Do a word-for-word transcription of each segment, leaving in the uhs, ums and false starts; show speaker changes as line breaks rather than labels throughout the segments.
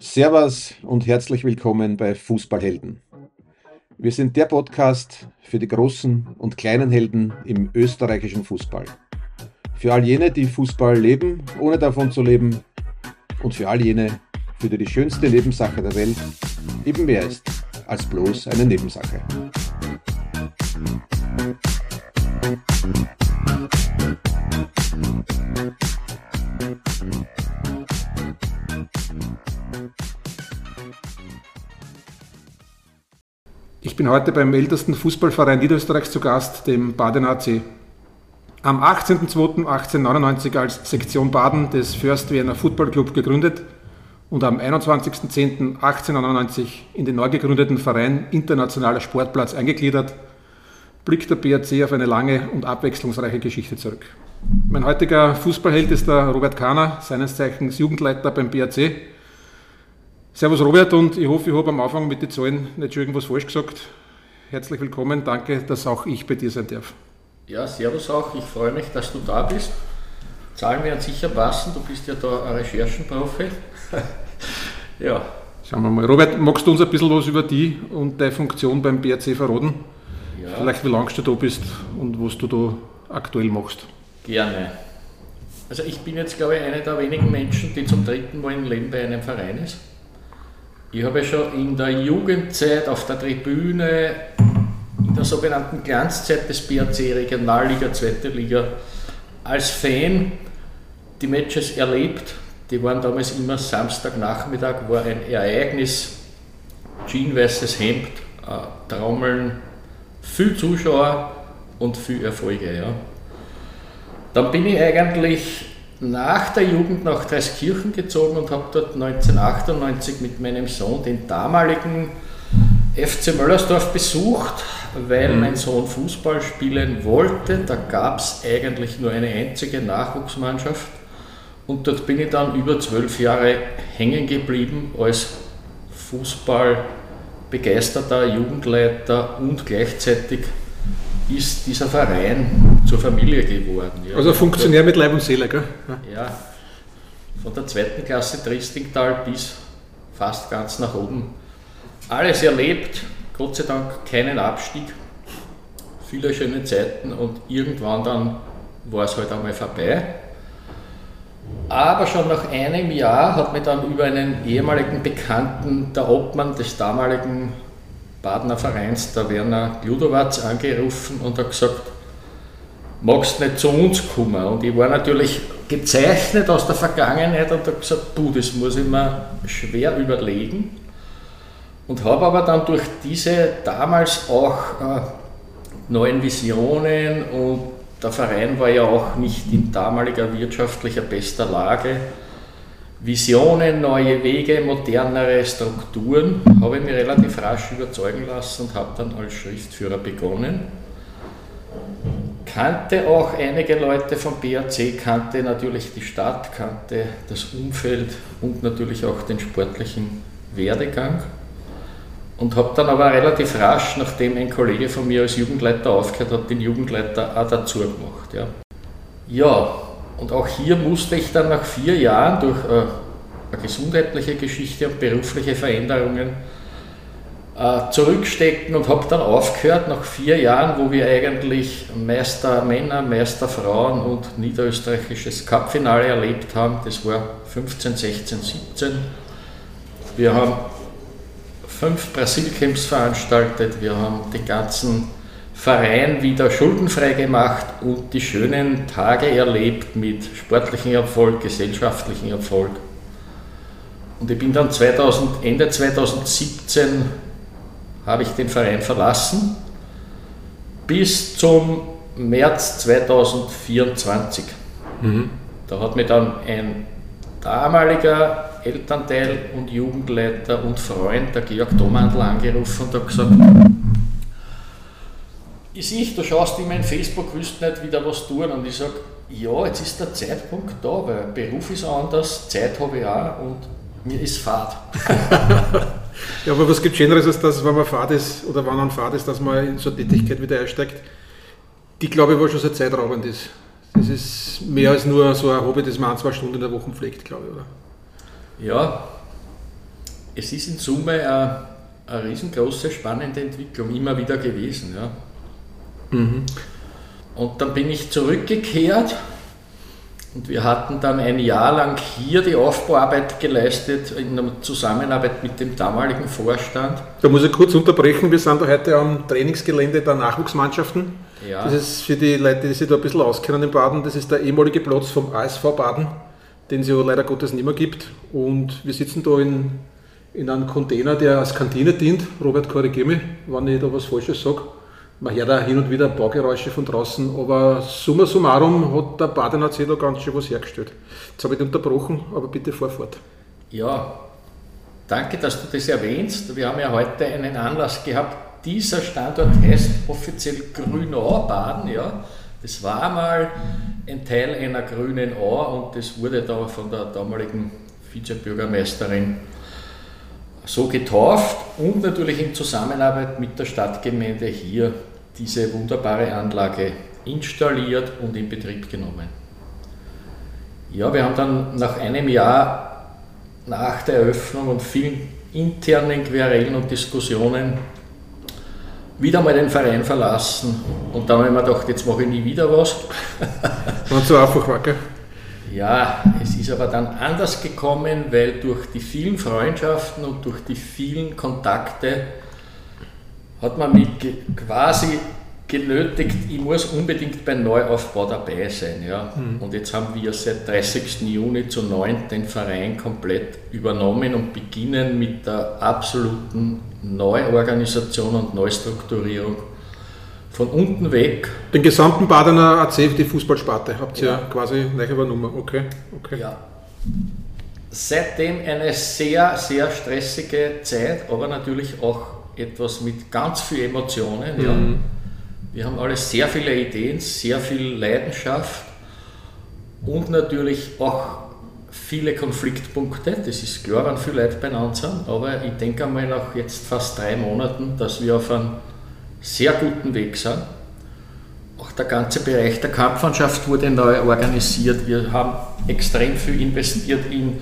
Servus und herzlich willkommen bei Fußballhelden. Wir sind der Podcast für die großen und kleinen Helden im österreichischen Fußball. Für all jene, die Fußball leben, ohne davon zu leben, und für all jene, für die die schönste Nebensache der Welt eben mehr ist als bloß eine Nebensache.
Ich bin heute beim ältesten Fußballverein Niederösterreichs zu Gast, dem Badener A C. Am achtzehnten zweiten achtzehnhundertneunundneunzig als Sektion Baden des First Vienna Football Club gegründet und am einundzwanzigsten zehnten achtzehnhundertneunundneunzig in den neu gegründeten Verein Internationaler Sportplatz eingegliedert, blickt der B A C auf eine lange und abwechslungsreiche Geschichte zurück. Mein heutiger Fußballheld ist der Robert Kahner, seines Zeichens Jugendleiter beim B A C. Servus Robert, und ich hoffe, ich habe am Anfang mit den Zahlen nicht schon irgendwas falsch gesagt. Herzlich willkommen, danke, dass auch ich bei dir sein darf.
Ja, servus auch, ich freue mich, dass du da bist. Zahlen werden sicher passen, du bist ja da ein Recherchenprofi. Ja.
Schauen wir mal. Robert, magst du uns ein bisschen was über dich und deine Funktion beim B A C verraten?
Ja.
Vielleicht wie lange du da bist und was du da aktuell machst.
Gerne. Also ich bin jetzt, glaube ich, einer der wenigen Menschen, die zum dritten Mal im Leben bei einem Verein ist. Ich habe schon in der Jugendzeit auf der Tribüne, in der sogenannten Glanzzeit des B A C, Regionalliga, zweite Liga, als Fan die Matches erlebt. Die waren damals immer Samstagnachmittag, war ein Ereignis, jeans-weißes Hemd, äh, Trommeln, viel Zuschauer und viel Erfolge. Ja. Dann bin ich eigentlich nach der Jugend nach Dreiskirchen gezogen und habe dort neunzehnhundertachtundneunzig mit meinem Sohn den damaligen F C Möllersdorf besucht, weil mhm. mein Sohn Fußball spielen wollte. Da gab es eigentlich nur eine einzige Nachwuchsmannschaft und dort bin ich dann über zwölf Jahre hängen geblieben als Fußballbegeisterter Jugendleiter, und gleichzeitig ist dieser Verein zur Familie geworden. Ja.
Also Funktionär mit Leib und Seele, gell?
Ja, von der zweiten Klasse Triestingtal bis fast ganz nach oben. Alles erlebt, Gott sei Dank keinen Abstieg, viele schöne Zeiten, und irgendwann dann war es halt einmal vorbei. Aber schon nach einem Jahr hat mich dann über einen ehemaligen Bekannten, der Obmann des damaligen Badener Vereins, der Werner Gludowatz, angerufen und hat gesagt, magst du nicht zu uns kommen? Und ich war natürlich gezeichnet aus der Vergangenheit und habe gesagt, du, das muss ich mir schwer überlegen. Und habe aber dann durch diese damals auch äh, neuen Visionen, und der Verein war ja auch nicht in damaliger wirtschaftlicher bester Lage, Visionen, neue Wege, modernere Strukturen, habe ich mich relativ rasch überzeugen lassen und habe dann als Schriftführer begonnen. Kannte auch einige Leute vom B A C, kannte natürlich die Stadt, kannte das Umfeld und natürlich auch den sportlichen Werdegang. Und habe dann aber relativ rasch, nachdem ein Kollege von mir als Jugendleiter aufgehört hat, den Jugendleiter auch dazu gemacht. Ja. ja, und auch hier musste ich dann nach vier Jahren durch äh, eine gesundheitliche Geschichte und berufliche Veränderungen äh, zurückstecken und habe dann aufgehört nach vier Jahren, wo wir eigentlich Meister Männer, Meister Frauen und niederösterreichisches Cup-Finale erlebt haben. Das war fünfzehn, sechzehn, siebzehn. Wir haben fünf Brasil-Camps veranstaltet, wir haben den ganzen Verein wieder schuldenfrei gemacht und die schönen Tage erlebt mit sportlichem Erfolg, gesellschaftlichem Erfolg. Und ich bin dann zweitausend, Ende zweitausendsiebzehn habe ich den Verein verlassen, bis zum März zweitausendvierundzwanzig. Mhm. Da hat mir dann ein damaliger Elternteil und Jugendleiter und Freund, der Georg Domandl, angerufen und hat gesagt, ich sehe, du schaust in mein Facebook, willst nicht wieder was tun? Und ich sage, ja, jetzt ist der Zeitpunkt da, weil Beruf ist anders, Zeit habe ich auch und mir ist Fahrt.
Ja, aber was gibt Schöneres als das, wenn man Fahrt ist oder wenn man Fahrt ist, dass man in so eine Tätigkeit wieder einsteigt, die, glaube ich, wohl schon sehr zeitraubend ist. Das ist mehr als nur so ein Hobby, das man ein, zwei Stunden in der Woche pflegt, glaube ich, oder?
Ja, es ist in Summe eine, eine riesengroße, spannende Entwicklung immer wieder gewesen. Ja. Mhm. Und dann bin ich zurückgekehrt und wir hatten dann ein Jahr lang hier die Aufbauarbeit geleistet in der Zusammenarbeit mit dem damaligen Vorstand.
Da muss ich kurz unterbrechen, wir sind da heute am Trainingsgelände der Nachwuchsmannschaften. Ja. Das ist für die Leute, die sich da ein bisschen auskennen in Baden, das ist der ehemalige Platz vom A S V Baden, den es ja leider Gottes nicht mehr gibt. Und wir sitzen da in, in einem Container, der als Kantine dient. Robert, korrigiere mich, wenn ich da was Falsches sage. Man hört da hin und wieder Baugeräusche von draußen, aber summa summarum hat der Badener C da ganz schön was hergestellt. Jetzt habe ich dich unterbrochen, aber bitte fahr fort.
Ja, danke, dass du das erwähnst. Wir haben ja heute einen Anlass gehabt. Dieser Standort heißt offiziell Grünau Baden. Ja. Das war mal ein Teil einer grünen Au und das wurde da von der damaligen Vizebürgermeisterin so getauft und natürlich in Zusammenarbeit mit der Stadtgemeinde hier diese wunderbare Anlage installiert und in Betrieb genommen. Ja, wir haben dann nach einem Jahr nach der Eröffnung und vielen internen Querelen und Diskussionen wieder mal den Verein verlassen und dann habe ich mir gedacht, jetzt mache ich nie wieder was.
War so einfach, war, gell?
Ja, es ist aber dann anders gekommen, weil durch die vielen Freundschaften und durch die vielen Kontakte hat man mich quasi genötigt, ich muss unbedingt beim Neuaufbau dabei sein. Ja. Mhm. Und jetzt haben wir seit dreißigsten Juni zu neun den Verein komplett übernommen und beginnen mit der absoluten Neuorganisation und Neustrukturierung. Von unten weg.
Den gesamten Badener A C, die Fußballsparte, habt ihr ja quasi neu übernommen. Okay, okay.
Ja. Seitdem eine sehr, sehr stressige Zeit, aber natürlich auch etwas mit ganz viel Emotionen. Mhm. Ja. Wir haben alle sehr viele Ideen, sehr viel Leidenschaft und natürlich auch viele Konfliktpunkte. Das ist klar, wenn viele Leute beieinander sind, aber ich denke einmal nach jetzt fast drei Monaten, dass wir auf einem sehr guten Weg sind. Auch der ganze Bereich der Kampfmannschaft wurde neu organisiert. Wir haben extrem viel investiert in,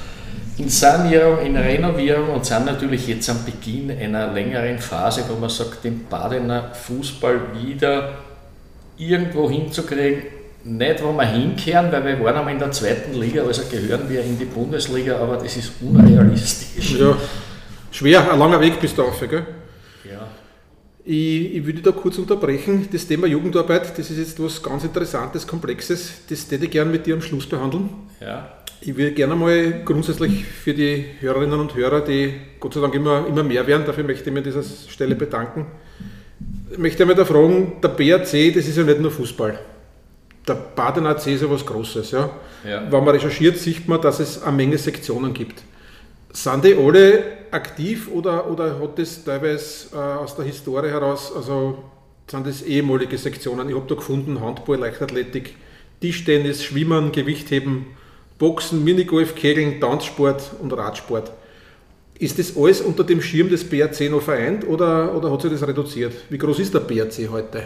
in Sanierung, in Renovierung und sind natürlich jetzt am Beginn einer längeren Phase, wo man sagt, den Badener Fußball wieder irgendwo hinzukriegen. Nicht, wo wir hinkehren, weil wir waren einmal in der zweiten Liga, also gehören wir in die Bundesliga, aber das ist unrealistisch.
Ja, schwer, ein langer Weg bis dahin, gell?
Ja.
Ich, ich würde da kurz unterbrechen. Das Thema Jugendarbeit, das ist jetzt was ganz Interessantes, Komplexes. Das hätte ich gerne mit dir am Schluss behandeln.
Ja.
Ich würde gerne mal grundsätzlich für die Hörerinnen und Hörer, die Gott sei Dank immer, immer mehr werden, dafür möchte ich mir an dieser Stelle bedanken. Ich möchte einmal da fragen, der B A C, das ist ja nicht nur Fußball. Der Badener A C ist ja was Großes. Ja? Ja. Wenn man recherchiert, sieht man, dass es eine Menge Sektionen gibt. Sind die alle aktiv oder, oder hat das teilweise äh, aus der Historie heraus, also sind das ehemalige Sektionen? Ich habe da gefunden, Handball, Leichtathletik, Tischtennis, Schwimmen, Gewichtheben, Boxen, Minigolf, Kegeln, Tanzsport und Radsport. Ist das alles unter dem Schirm des B A C noch vereint oder, oder hat sich das reduziert? Wie groß ist der B A C heute?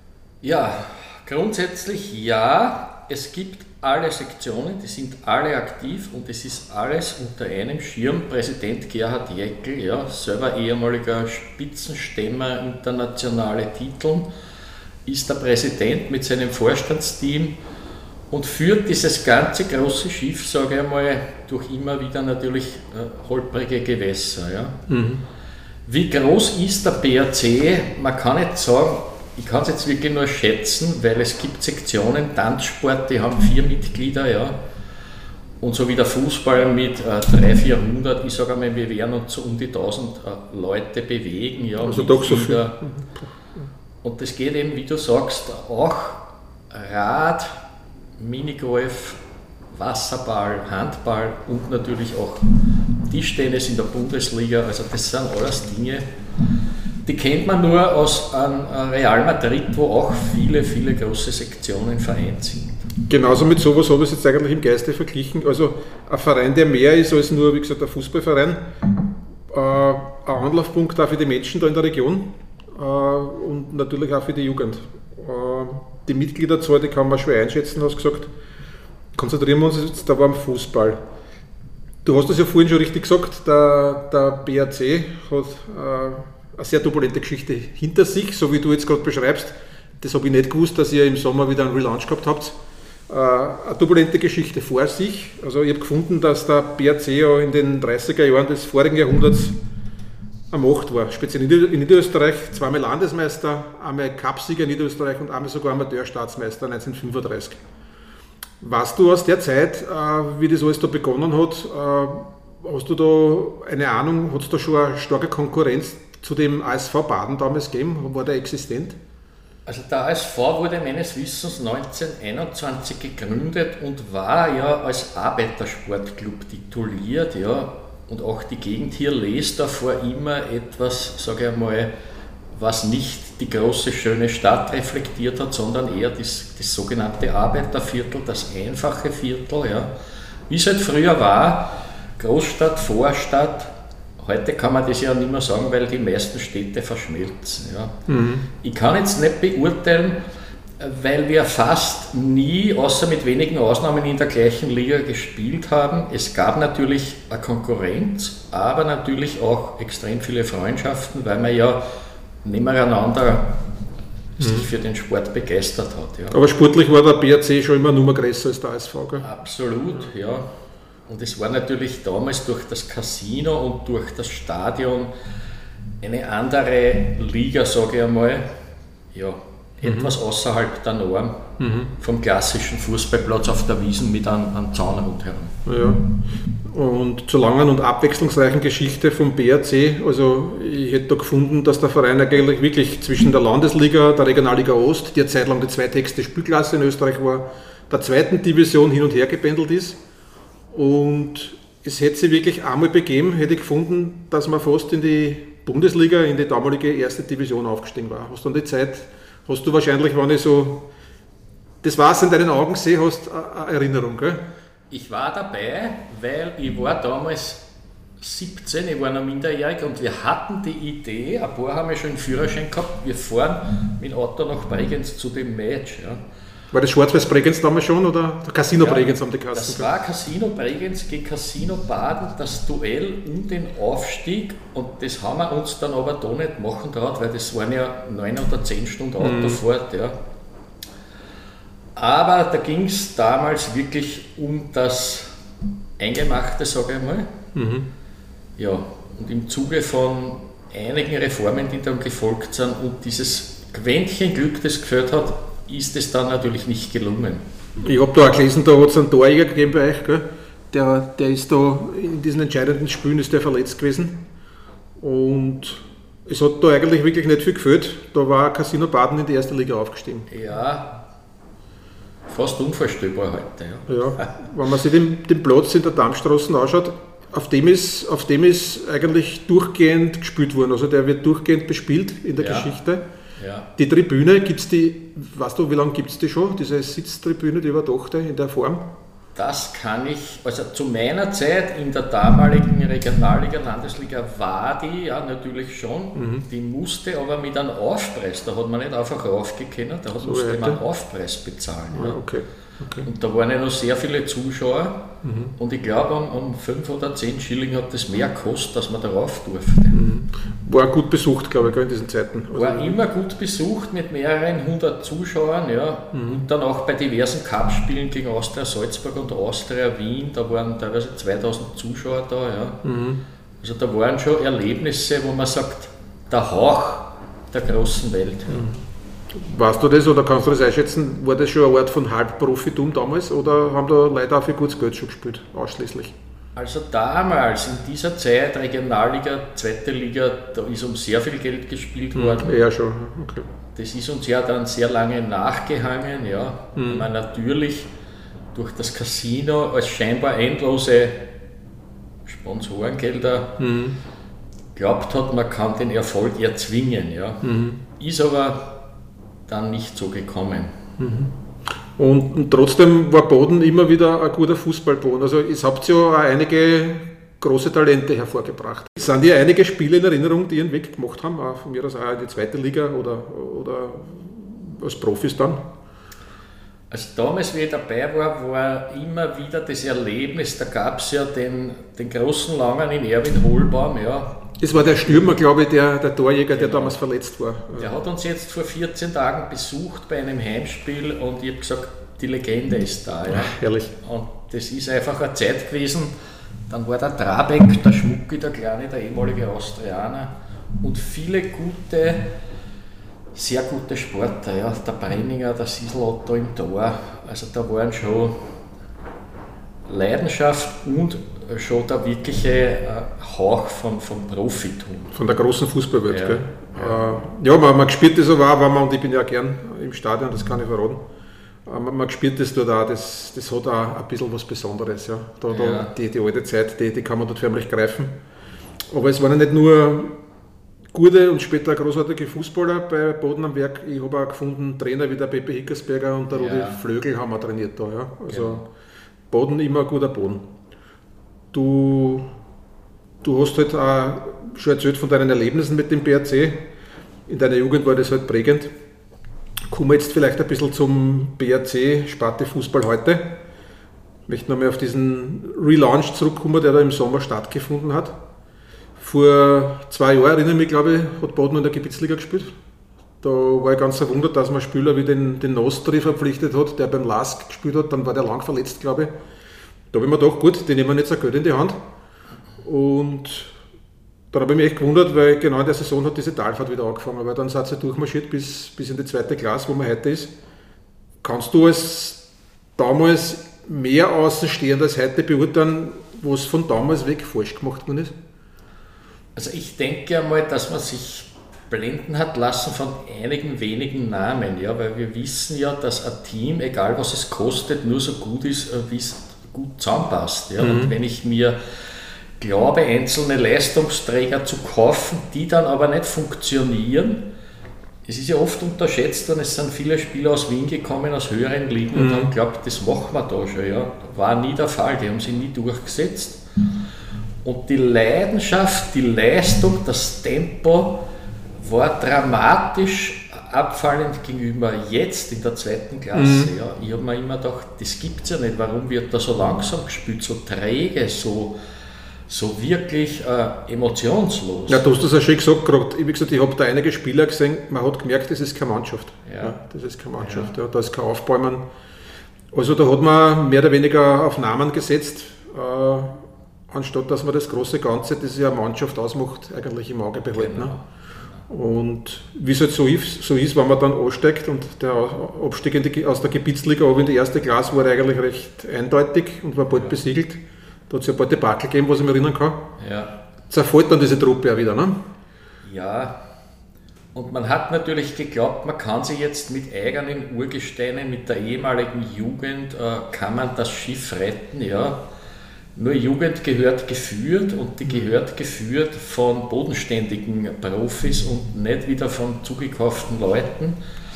Ja, grundsätzlich ja. Es gibt alle Sektionen, die sind alle aktiv und es ist alles unter einem Schirm. Präsident Gerhard Jäckel, ja, selber ehemaliger Spitzenstämmer, internationale Titel, ist der Präsident mit seinem Vorstandsteam und führt dieses ganze große Schiff, sage ich einmal, durch immer wieder natürlich äh, holprige Gewässer. Ja. Mhm. Wie groß ist der B A C? Man kann nicht sagen, ich kann es jetzt wirklich nur schätzen, weil es gibt Sektionen, Tanzsport, die haben vier Mitglieder, ja. Und so wie der Fußball mit äh, dreihundert, vierhundert, ich sage einmal, wir werden uns so um die tausend äh, Leute bewegen, ja.
Also doch so viel.
Und das geht eben, wie du sagst, auch Rad, Minigolf, Wasserball, Handball und natürlich auch Tischtennis in der Bundesliga. Also das sind alles Dinge, die kennt man nur aus einem Real Madrid, wo auch viele, viele große Sektionen vereint sind.
Genauso mit sowas habe ich es jetzt eigentlich im Geiste verglichen. Also ein Verein, der mehr ist als nur, wie gesagt, ein Fußballverein. Äh, ein Anlaufpunkt auch für die Menschen da in der Region äh, und natürlich auch für die Jugend. Äh, die Mitgliederzahl, die kann man schwer einschätzen, hast du gesagt. Konzentrieren wir uns jetzt aber am Fußball. Du hast das ja vorhin schon richtig gesagt, der, der B R C hat äh, eine sehr turbulente Geschichte hinter sich, so wie du jetzt gerade beschreibst. Das habe ich nicht gewusst, dass ihr im Sommer wieder einen Relaunch gehabt habt. Äh, eine turbulente Geschichte vor sich. Also ich habe gefunden, dass der B R C ja in den dreißiger Jahren des vorigen Jahrhunderts am Macht war. Speziell in Niederösterreich zweimal Landesmeister, einmal Cupsieger in Niederösterreich und einmal sogar Amateurstaatsmeister neunzehnhundertfünfunddreißig. Weißt du aus der Zeit, wie das alles da begonnen hat, hast du da eine Ahnung, hat es da schon eine starke Konkurrenz zu dem A S V Baden damals gegeben? War der existent?
Also der A S V wurde meines Wissens neunzehnhunderteinundzwanzig gegründet und war ja als Arbeitersportclub tituliert, ja, und auch die Gegend hier Leesdorf war immer etwas, sage ich einmal, was nicht die große, schöne Stadt reflektiert hat, sondern eher das, das sogenannte Arbeiterviertel, das einfache Viertel, ja. Wie es halt früher war, Großstadt, Vorstadt. Heute kann man das ja nicht mehr sagen, weil die meisten Städte verschmelzen. Ja. Mhm. Ich kann jetzt nicht beurteilen, weil wir fast nie, außer mit wenigen Ausnahmen, in der gleichen Liga gespielt haben. Es gab natürlich eine Konkurrenz, aber natürlich auch extrem viele Freundschaften, weil man ja nebeneinander mhm. sich für den Sport begeistert hat. Ja.
Aber sportlich war der B R C schon immer Nummer größer als der A S V, gell?
Absolut, ja. Und es war natürlich damals durch das Casino und durch das Stadion eine andere Liga, sage ich einmal, ja, mhm. etwas außerhalb der Norm mhm. vom klassischen Fußballplatz auf der Wiesn mit einem, einem Zaun rundherum.
Ja. Und zur langen und abwechslungsreichen Geschichte vom B R C, also ich hätte da gefunden, dass der Verein eigentlich wirklich zwischen der Landesliga, der Regionalliga Ost, die eine Zeit lang die zweithöchste Spielklasse in Österreich war, der zweiten Division hin und her gependelt ist. Und es hätte sich wirklich einmal begeben, hätte ich gefunden, dass man fast in die Bundesliga, in die damalige erste Division aufgestiegen war. Hast du an die Zeit, hast du wahrscheinlich, wenn ich so das was in deinen Augen sehe, hast eine Erinnerung, gell?
Ich war dabei, weil ich war damals siebzehn, ich war noch minderjährig und wir hatten die Idee, ein paar haben ja schon einen Führerschein gehabt, wir fahren mit dem Auto nach Bregenz zu dem Match. Ja.
War das Schwarz-Weiß Bregenz damals schon oder Casino ja, Bregenz haben die Kassen?
Das war Casino Bregenz gegen Casino Baden, das Duell um den Aufstieg, und das haben wir uns dann aber da nicht machen traut, weil das waren ja neun oder zehn Stunden Autofahrt. Mhm. Ja. Aber da ging es damals wirklich um das Eingemachte, sage ich mal. Mhm. Ja, und im Zuge von einigen Reformen, die dann gefolgt sind und dieses Quäntchen Glück, das gefällt hat, ist es dann natürlich nicht gelungen.
Ich habe da auch gelesen, da hat es einen Torjäger gegeben bei euch, gell? Der, der ist da in diesen entscheidenden Spielen ist der verletzt gewesen. Und es hat da eigentlich wirklich nicht viel gefällt. Da war Casino Baden in die erste Liga aufgestiegen.
Ja, fast unvorstellbar heute. Ja.
Ja, wenn man sich den, den Platz in der Dammstraße anschaut, auf dem, ist, auf dem ist eigentlich durchgehend gespielt worden. Also der wird durchgehend bespielt in der ja. Geschichte. Ja. Die Tribüne, gibt's die, weißt du, wie lange gibt es die schon, diese Sitztribüne, die überdachte in der Form?
Das kann ich, also zu meiner Zeit in der damaligen Regionalliga, Landesliga war die ja natürlich schon, mhm. die musste aber mit einem Aufpreis, da hat man nicht einfach raufgekannt, da so musste man einen Aufpreis bezahlen. Ja. Ja, okay. Okay. Und da waren ja noch sehr viele Zuschauer mhm. und ich glaube, um, um fünf oder zehn Schilling hat das mehr gekostet, dass man darauf durfte.
Mhm. War gut besucht, glaube ich, in diesen Zeiten.
Also war immer gut besucht mit mehreren hundert Zuschauern, ja. Mhm. Und dann auch bei diversen Cup-Spielen gegen Austria Salzburg und Austria Wien, da waren teilweise zweitausend Zuschauer da. Ja. Mhm. Also da waren schon Erlebnisse, wo man sagt, der Hauch der großen Welt. Ja.
Mhm. Weißt du das oder kannst du das einschätzen? War das schon eine Art von Halbprofitum damals oder haben da Leute auch für gutes Geld schon gespielt, ausschließlich?
Also damals, in dieser Zeit, Regionalliga, zweite Liga, da ist um sehr viel Geld gespielt worden.
Ja, schon. Okay.
Das ist uns ja dann sehr lange nachgehangen. Ja. Mhm. Man natürlich durch das Casino als scheinbar endlose Sponsorengelder mhm. glaubt hat, man kann den Erfolg erzwingen. Ja. Mhm. Ist aber dann nicht so gekommen.
Mhm. Und, und trotzdem war Boden immer wieder ein guter Fußballboden. Also es habt ja auch einige große Talente hervorgebracht. Sind dir einige Spiele in Erinnerung, die ihren Weg gemacht haben, auch von mir aus auch in die zweite Liga oder, oder als Profis dann?
Also damals, wie ich dabei war, war immer wieder das Erlebnis, da gab es ja den, den großen Langen in Erwin Hohlbaum, ja.
Das war der Stürmer, glaube ich, der, der Torjäger, der
Genau.
damals verletzt war.
Der hat uns jetzt vor vierzehn Tagen besucht bei einem Heimspiel und ich habe gesagt, die Legende ist da. Ja.
Ach, herrlich.
Und das ist einfach eine Zeit gewesen, dann war der Trabeck, der Schmucki, der Kleine, der ehemalige Austrianer und viele gute, sehr gute Sportler, ja. Der Brenninger, der Sieselotto im Tor, also da waren schon Leidenschaft und schon der wirkliche Hauch von, von Profitum.
Von der großen Fußballwelt,
Ja.
gell? Ja, ja man, man gespürt das aber auch, wenn man, und ich bin ja gern im Stadion, das kann ich verraten, man, man gespürt das dort auch, das, das hat auch ein bisschen was Besonderes. Ja. Da, da,
Ja.
die, die alte Zeit, die, die kann man dort förmlich greifen. Aber es waren ja nicht nur gute und später großartige Fußballer bei Boden am Werk. Ich habe auch gefunden, Trainer wie der Pepe Hickersberger und der Rudi
Ja.
Flögel haben wir trainiert da. Ja. Also
Genau.
Boden immer ein guter Boden. Du, du hast halt auch schon erzählt von deinen Erlebnissen mit dem B R C. In deiner Jugend war das halt prägend. Kommen wir jetzt vielleicht ein bisschen zum B R C Sparte Fußball heute. Ich möchte nochmal auf diesen Relaunch zurückkommen, der da im Sommer stattgefunden hat. Vor zwei Jahren, erinnere ich mich, glaube ich, hat Boden in der Gebietsliga gespielt. Da war ich ganz verwundert, dass man einen Spieler wie den, den Nostri verpflichtet hat, der beim Lask gespielt hat. Dann war der lang verletzt, glaube ich. Da habe ich mir gedacht, gut, die nehmen jetzt ein Geld in die Hand. Und dann habe ich mich echt gewundert, weil genau in der Saison hat diese Talfahrt wieder angefangen. Weil dann sind sie durchmarschiert bis, bis in die zweite Klasse, wo man heute ist. Kannst du als damals mehr außenstehend als heute beurteilen, was von damals weg falsch gemacht worden ist?
Also ich denke einmal, dass man sich blenden hat lassen von einigen wenigen Namen, ja, weil wir wissen ja, dass ein Team, egal was es kostet, nur so gut ist, wie es gut zusammenpasst. Ja. Mhm. Und wenn ich mir glaube, einzelne Leistungsträger zu kaufen, die dann aber nicht funktionieren, es ist ja oft unterschätzt worden, es sind viele Spieler aus Wien gekommen, aus höheren Ligen mhm. und haben geglaubt, das machen wir da schon. Ja. War nie der Fall, die haben sich nie durchgesetzt. Und die Leidenschaft, die Leistung, das Tempo war dramatisch abfallend gegenüber jetzt in der zweiten Klasse. Mhm. Ja. Ich habe mir immer gedacht, das gibt es ja nicht. Warum wird da so langsam gespielt, so träge, so, so wirklich äh, emotionslos?
Ja, du hast das ja schon gesagt, gerade. Wie gesagt, ich habe da einige Spieler gesehen, man hat gemerkt, das ist keine Mannschaft. Ja. Ja, das ist keine Mannschaft, ja. Ja, da ist kein Aufbäumen. Also da hat man mehr oder weniger auf Namen gesetzt, äh, anstatt dass man das große Ganze, das ja eine Mannschaft ausmacht, eigentlich im Auge behalten.
Genau.
Ne? Und wie es halt so ist, so ist, wenn man dann ansteigt und der Abstieg in die, aus der Gebietsliga aber in die erste Klasse war eigentlich recht eindeutig und war bald ja. besiegelt. Da hat es ja ein paar Debakel gegeben, was ich mich erinnern kann.
Ja.
Zerfällt dann diese Truppe auch wieder, ne?
Ja, und man hat natürlich geglaubt, man kann sich jetzt mit eigenen Urgesteinen, mit der ehemaligen Jugend, äh, kann man das Schiff retten, ja. Nur Jugend gehört geführt und die gehört geführt von bodenständigen Profis und nicht wieder von zugekauften Leuten.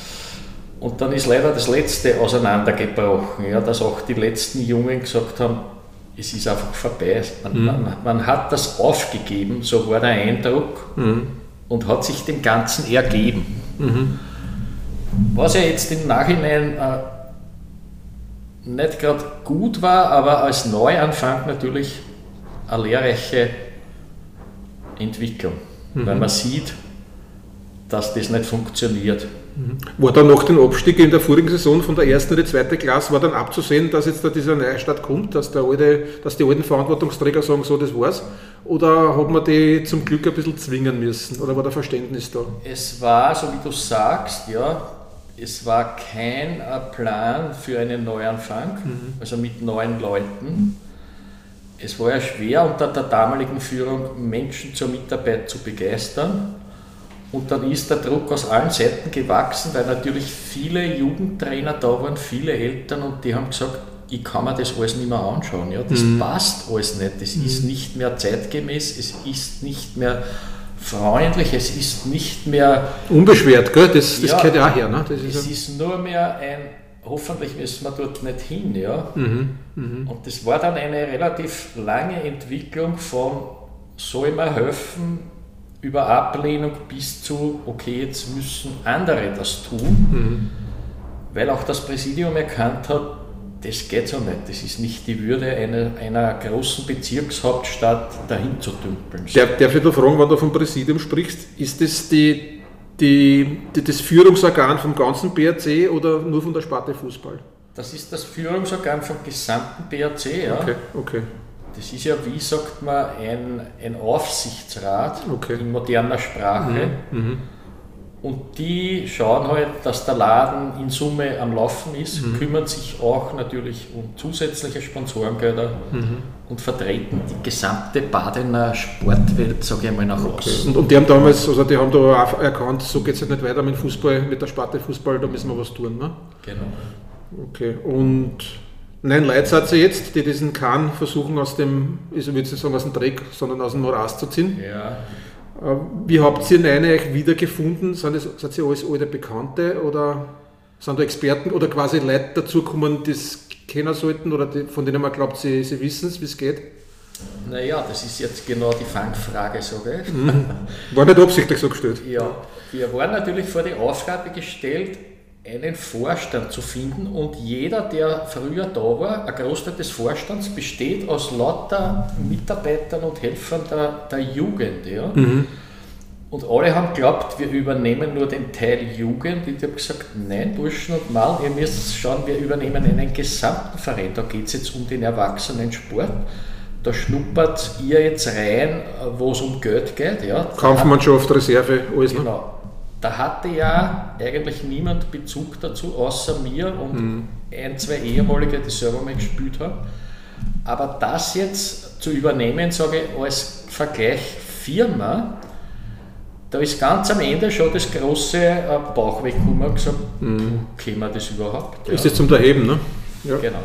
Und dann ist leider das Letzte auseinandergebrochen, ja, dass auch die letzten Jungen gesagt haben, es ist einfach vorbei. Man, mhm. man, man hat das aufgegeben, so war der Eindruck, mhm. und hat sich dem Ganzen ergeben. Mhm. Was ja jetzt im Nachhinein äh, nicht gerade gut war, aber als Neuanfang natürlich eine lehrreiche Entwicklung, mhm. weil man sieht, dass das nicht funktioniert.
Mhm. War dann nach dem Abstieg in der vorigen Saison von der ersten in die zweite Klasse, war dann abzusehen, dass jetzt da dieser Neustart kommt, dass, der alte, dass die alten Verantwortungsträger sagen, so, das war's? Oder hat man die zum Glück ein bisschen zwingen müssen? Oder war da Verständnis da?
Es war, so wie du sagst, ja, es war kein Plan für einen Neuanfang, mhm. also mit neuen Leuten. Es war ja schwer, unter der damaligen Führung Menschen zur Mitarbeit zu begeistern. Und dann ist der Druck aus allen Seiten gewachsen, weil natürlich viele Jugendtrainer da waren, viele Eltern, und die haben gesagt, ich kann mir das alles nicht mehr anschauen. Ja, das mhm. passt alles nicht, das mhm. ist nicht mehr zeitgemäß, es ist nicht mehr freundlich, es ist nicht mehr...
Unbeschwert, gell? Das, das
ja,
gehört ja auch her. Ne? Das
ist es ist nur mehr ein, hoffentlich müssen wir dort nicht hin. Ja? Mhm, mh. Und das war dann eine relativ lange Entwicklung von, soll man helfen, über Ablehnung bis zu, okay, jetzt müssen andere das tun. Mhm. weil auch das Präsidium erkannt hat, das geht so nicht. Das ist nicht die Würde einer, einer großen Bezirkshauptstadt dahin zu dümpeln.
Der, darf ich da fragen, wenn du vom Präsidium sprichst, ist das die, die, die, das Führungsorgan vom ganzen B R C oder nur von der Sparte Fußball?
Das ist das Führungsorgan vom gesamten B R C. Ja.
Okay, okay.
Das ist ja, wie sagt man, ein, ein Aufsichtsrat
okay.
in moderner Sprache.
Mhm. Mhm.
Und die schauen halt, dass der Laden in Summe am Laufen ist, mhm. kümmern sich auch natürlich um zusätzliche Sponsorengelder mhm. und vertreten die gesamte Badener Sportwelt, sage ich mal, nach
okay.
außen.
Und, und die haben damals, also die haben da auch erkannt, so geht es halt nicht weiter mit Fußball, mit der Sparte Fußball, da müssen wir was tun, ne?
Genau.
Okay, und nein, Leute seid ihr jetzt, die diesen Kahn versuchen aus dem, ich würde nicht sagen aus dem Dreck, sondern aus dem Morast zu ziehen.
Ja.
Wie habt ihr einen euch wiedergefunden? Sind das, seid ihr alles alte Bekannte oder sind da Experten oder quasi Leute dazukommen, die es kennen sollten oder die, von denen man glaubt, sie, sie wissen es, wie es geht?
Naja, das ist jetzt genau die Fangfrage, sage ich.
Mhm. War nicht absichtlich so gestellt?
Ja, wir waren natürlich vor die Aufgabe gestellt, einen Vorstand zu finden und jeder, der früher da war, ein Großteil des Vorstands besteht aus lauter Mitarbeitern und Helfern der, der Jugend. Ja.
Mhm.
Und alle haben geglaubt, wir übernehmen nur den Teil Jugend. Ich habe gesagt, nein, Burschen und Mann, ihr müsst schauen, wir übernehmen einen gesamten Verein. Da geht es jetzt um den Erwachsenensport. Da schnuppert ihr jetzt rein, wo es um Geld geht. Ja.
Kampfmannschaft, Reserve, alles.
Genau. Ne? Da hatte ja eigentlich niemand Bezug dazu, außer mir und mhm. ein, zwei ehemalige, die selber mal gespielt haben. Aber das jetzt zu übernehmen, sage ich, als Vergleichsfirma, da ist ganz am Ende schon das große Bauchweh gekommen und gesagt, mhm. können wir das überhaupt? Ja.
Ist das zum Erheben, ne?
Ja. Genau.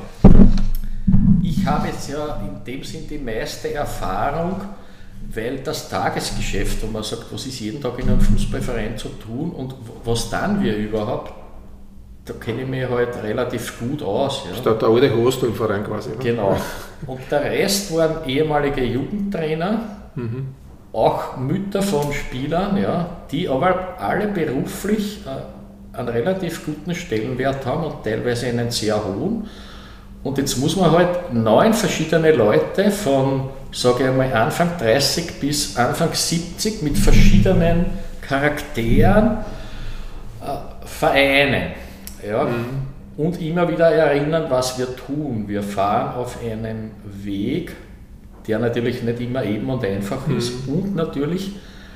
Ich habe jetzt ja in dem Sinn die meiste Erfahrung, weil das Tagesgeschäft, wo man sagt, was ist jeden Tag in einem Fußballverein zu tun und was dann wir überhaupt, da kenne ich mich halt relativ gut aus. Ja.
Statt der alte Host im Verein quasi. Ne?
Genau. Und der Rest waren ehemalige Jugendtrainer, mhm. auch Mütter von Spielern, ja, die aber alle beruflich äh, einen relativ guten Stellenwert haben und teilweise einen sehr hohen. Und jetzt muss man halt neun verschiedene Leute von, sage ich einmal, Anfang dreißig bis Anfang siebzig mit verschiedenen Charakteren äh, vereinen. Ja? Mhm. Und immer wieder erinnern, was wir tun. Wir fahren auf einem Weg, der natürlich nicht immer eben und einfach mhm. ist. Und natürlich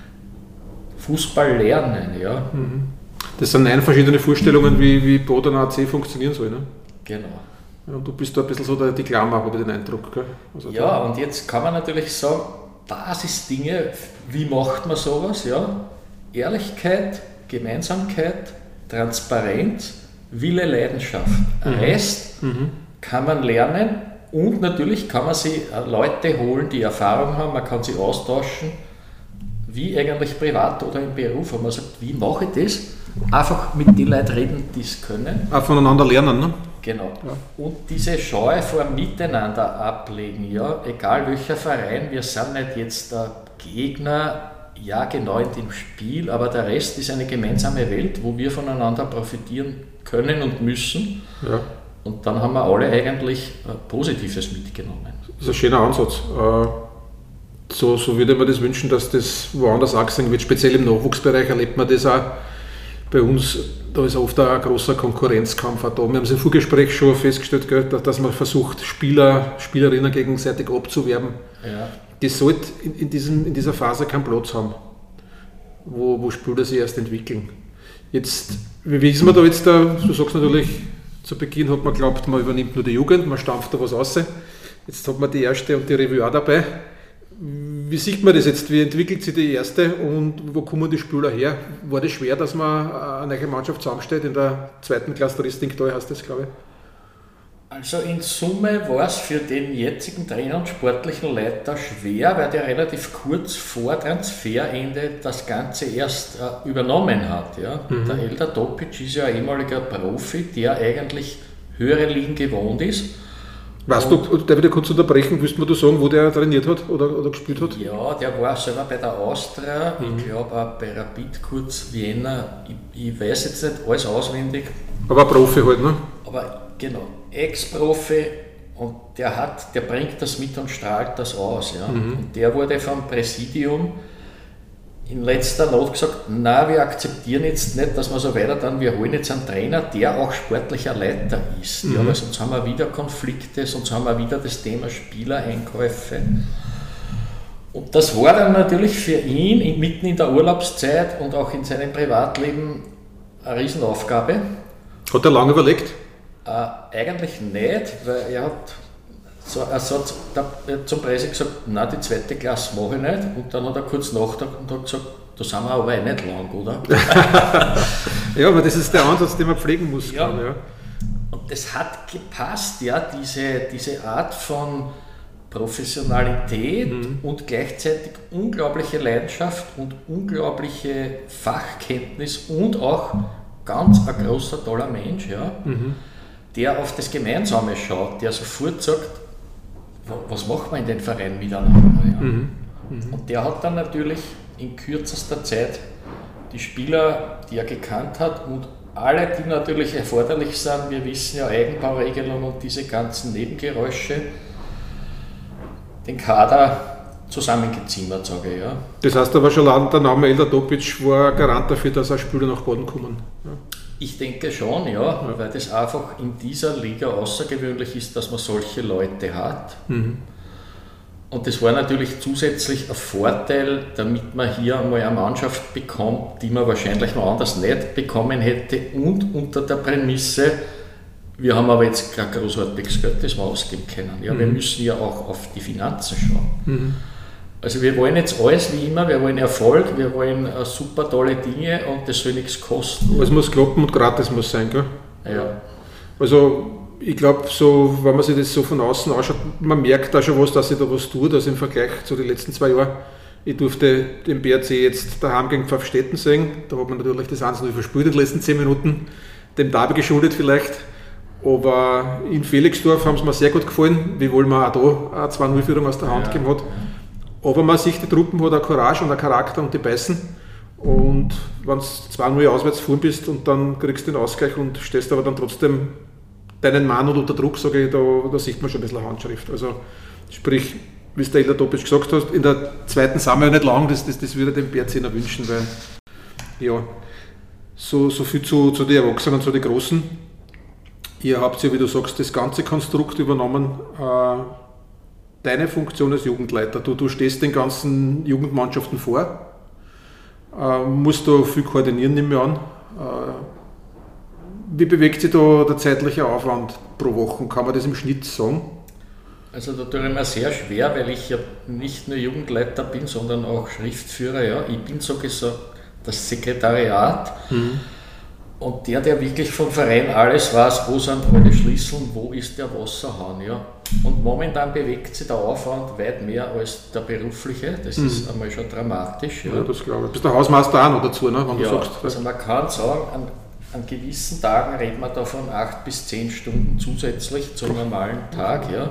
Fußball lernen. Ja?
Mhm. Das sind neun verschiedene Vorstellungen, wie, wie Badener A C funktionieren soll. Ne?
Genau.
Ja, und du bist da ein bisschen so der, die Klammer, habe ich den Eindruck. Gell? Also
ja, und jetzt kann man natürlich sagen, Basisdinge, wie macht man sowas? Ja? Ehrlichkeit, Gemeinsamkeit, Transparenz, Wille, Leidenschaft. Mhm. Rest mhm. kann man lernen und natürlich kann man sich Leute holen, die Erfahrung haben, man kann sie austauschen, wie eigentlich privat oder im Beruf. Und man sagt, wie mache ich das? Einfach mit den Leuten reden, die es können.
Auch voneinander lernen, ne?
Genau. Ja. Und diese Scheu vor Miteinander ablegen, ja, egal welcher Verein, wir sind nicht jetzt der Gegner, ja genau in dem Spiel, aber der Rest ist eine gemeinsame Welt, wo wir voneinander profitieren können und müssen. Ja. Und dann haben wir alle eigentlich äh, Positives mitgenommen.
Das ist ein schöner Ansatz. Äh, so, so würde man das wünschen, dass das woanders auch gesehen wird. Speziell im Nachwuchsbereich erlebt man das auch. Bei uns, da ist oft ein großer Konkurrenzkampf auch da. Wir haben es im Vorgespräch schon festgestellt, gell, dass man versucht, Spieler, Spielerinnen gegenseitig abzuwerben. Ja. Das sollte in, in, diesem, in dieser Phase keinen Platz haben, wo, wo Spieler sich erst entwickeln. Jetzt, wie ist man da jetzt da? Du sagst natürlich, zu Beginn hat man geglaubt, man übernimmt nur die Jugend, man stampft da was raus. Jetzt hat man die erste und die Revue auch dabei. Wie sieht man das jetzt? Wie entwickelt sich die erste und wo kommen die Spieler her? War das schwer, dass man eine neue Mannschaft zusammenstellt? In der zweiten Klasse der Ristinktal heißt das, glaube ich.
Also in Summe war es für den jetzigen Trainer und sportlichen Leiter schwer, weil der relativ kurz vor Transferende das Ganze erst äh, übernommen hat. Ja? Mhm. Der Eldar Topic ist ja ein ehemaliger Profi, der eigentlich höhere Ligen gewohnt ist.
Weißt du, darf ich dir kurz unterbrechen, willst du mir sagen, wo der trainiert hat oder, oder gespielt hat?
Ja, der war selber bei der Austria, mhm. ich glaube auch bei Rapid kurz Vienna, ich, ich weiß jetzt nicht alles auswendig,
Aber Profi halt, ne?
Aber genau, Ex-Profi, und der hat, der bringt das mit und strahlt das aus. Ja? Mhm. Und der wurde vom Präsidium in letzter Not gesagt, na, wir akzeptieren jetzt nicht, dass wir so weiter dann, wir holen jetzt einen Trainer, der auch sportlicher Leiter ist. Mhm. Ja, weil sonst haben wir wieder Konflikte, sonst haben wir wieder das Thema Spielereinkäufe. Und das war dann natürlich für ihn mitten in der Urlaubszeit und auch in seinem Privatleben eine Riesenaufgabe.
Hat er lange überlegt?
Äh, eigentlich nicht, weil er hat so einen Satz zum Preis gesagt, nein, die zweite Klasse mache ich nicht. Und dann hat er kurz nachgedacht und hat gesagt, da sind wir aber eh nicht lang, oder?
Ja, aber das ist der Ansatz, den man pflegen muss.
Ja.
Kann, ja.
Und das hat gepasst, ja, diese, diese Art von Professionalität mhm. und gleichzeitig unglaubliche Leidenschaft und unglaubliche Fachkenntnis und auch ganz ein großer, toller Mensch, ja, mhm. der auf das Gemeinsame schaut, der sofort sagt, was macht man in den Verein miteinander? Ja. Mhm. Mhm. Und der hat dann natürlich in kürzester Zeit die Spieler, die er gekannt hat und alle, die natürlich erforderlich sind, wir wissen ja Eigenbauregelung und diese ganzen Nebengeräusche, den Kader zusammengezimmert, sage ich. Ja.
Das heißt aber schon der Name Eldar Topic war ein Garant dafür, dass auch Spieler nach Baden kommen. Ja.
Ich denke schon, ja, ja, weil das einfach in dieser Liga außergewöhnlich ist, dass man solche Leute hat. Mhm. Und das war natürlich zusätzlich ein Vorteil, damit man hier einmal eine Mannschaft bekommt, die man wahrscheinlich noch anders nicht bekommen hätte und unter der Prämisse, wir haben aber jetzt kein großartiges Geld, das wir ausgeben können. Ja, mhm. Wir müssen ja auch auf die Finanzen schauen. Mhm. Also wir wollen jetzt alles wie immer, wir wollen Erfolg, wir wollen uh, super tolle Dinge und das soll nichts kosten.
Es muss klappen und gratis muss sein, gell?
Ja.
Also ich glaube, so, wenn man sich das so von außen anschaut, man merkt da schon was, dass sich da was tut, also im Vergleich zu den letzten zwei Jahren. Ich durfte den B R C jetzt daheim gegen Pfaffstätten sehen, da hat man natürlich das eins null verspielt in den letzten zehn Minuten, dem Derby geschuldet vielleicht. Aber in Felixdorf haben sie mir sehr gut gefallen, wiewohl man auch da eine zwei null Führung aus der Hand ja. gegeben hat. Aber man sieht, die Truppen hat eine Courage und einen Charakter und die beißen. Und wenn du zwei null auswärts vorn bist und dann kriegst du den Ausgleich und stellst aber dann trotzdem deinen Mann unter Druck, sage ich, da, da sieht man schon ein bisschen Handschrift. Also sprich, wie es der Eldar Topic gesagt hat, in der zweiten sind wir ja nicht lang, das, das, das würde dem B R C noch wünschen, weil ja, so, so viel zu, zu den Erwachsenen, zu den Großen. Ihr habt ja, wie du sagst, das ganze Konstrukt übernommen. Äh, deine Funktion als Jugendleiter, du, du stehst den ganzen Jugendmannschaften vor, äh, musst du viel koordinieren, nehme ich an. Äh, wie bewegt sich da der zeitliche Aufwand pro Woche? Kann man das im Schnitt sagen?
Also da tue ich mir sehr schwer, weil ich ja nicht nur Jugendleiter bin, sondern auch Schriftführer. Ja. Ich bin so gesagt das Sekretariat. Mhm. Und der, der wirklich vom Verein alles weiß, wo sind alle Schlüssel, wo ist der Wasserhahn. Ja. Und momentan bewegt sich der Aufwand weit mehr als der berufliche. Das mhm. ist einmal schon dramatisch. Ja,
ja das glaube ich. Bist der Hausmeister auch noch dazu, ne, wenn
ja,
du sagst.
Also man kann sagen, an, an gewissen Tagen reden wir da von acht bis zehn Stunden zusätzlich zum normalen Tag. Ja. Ja.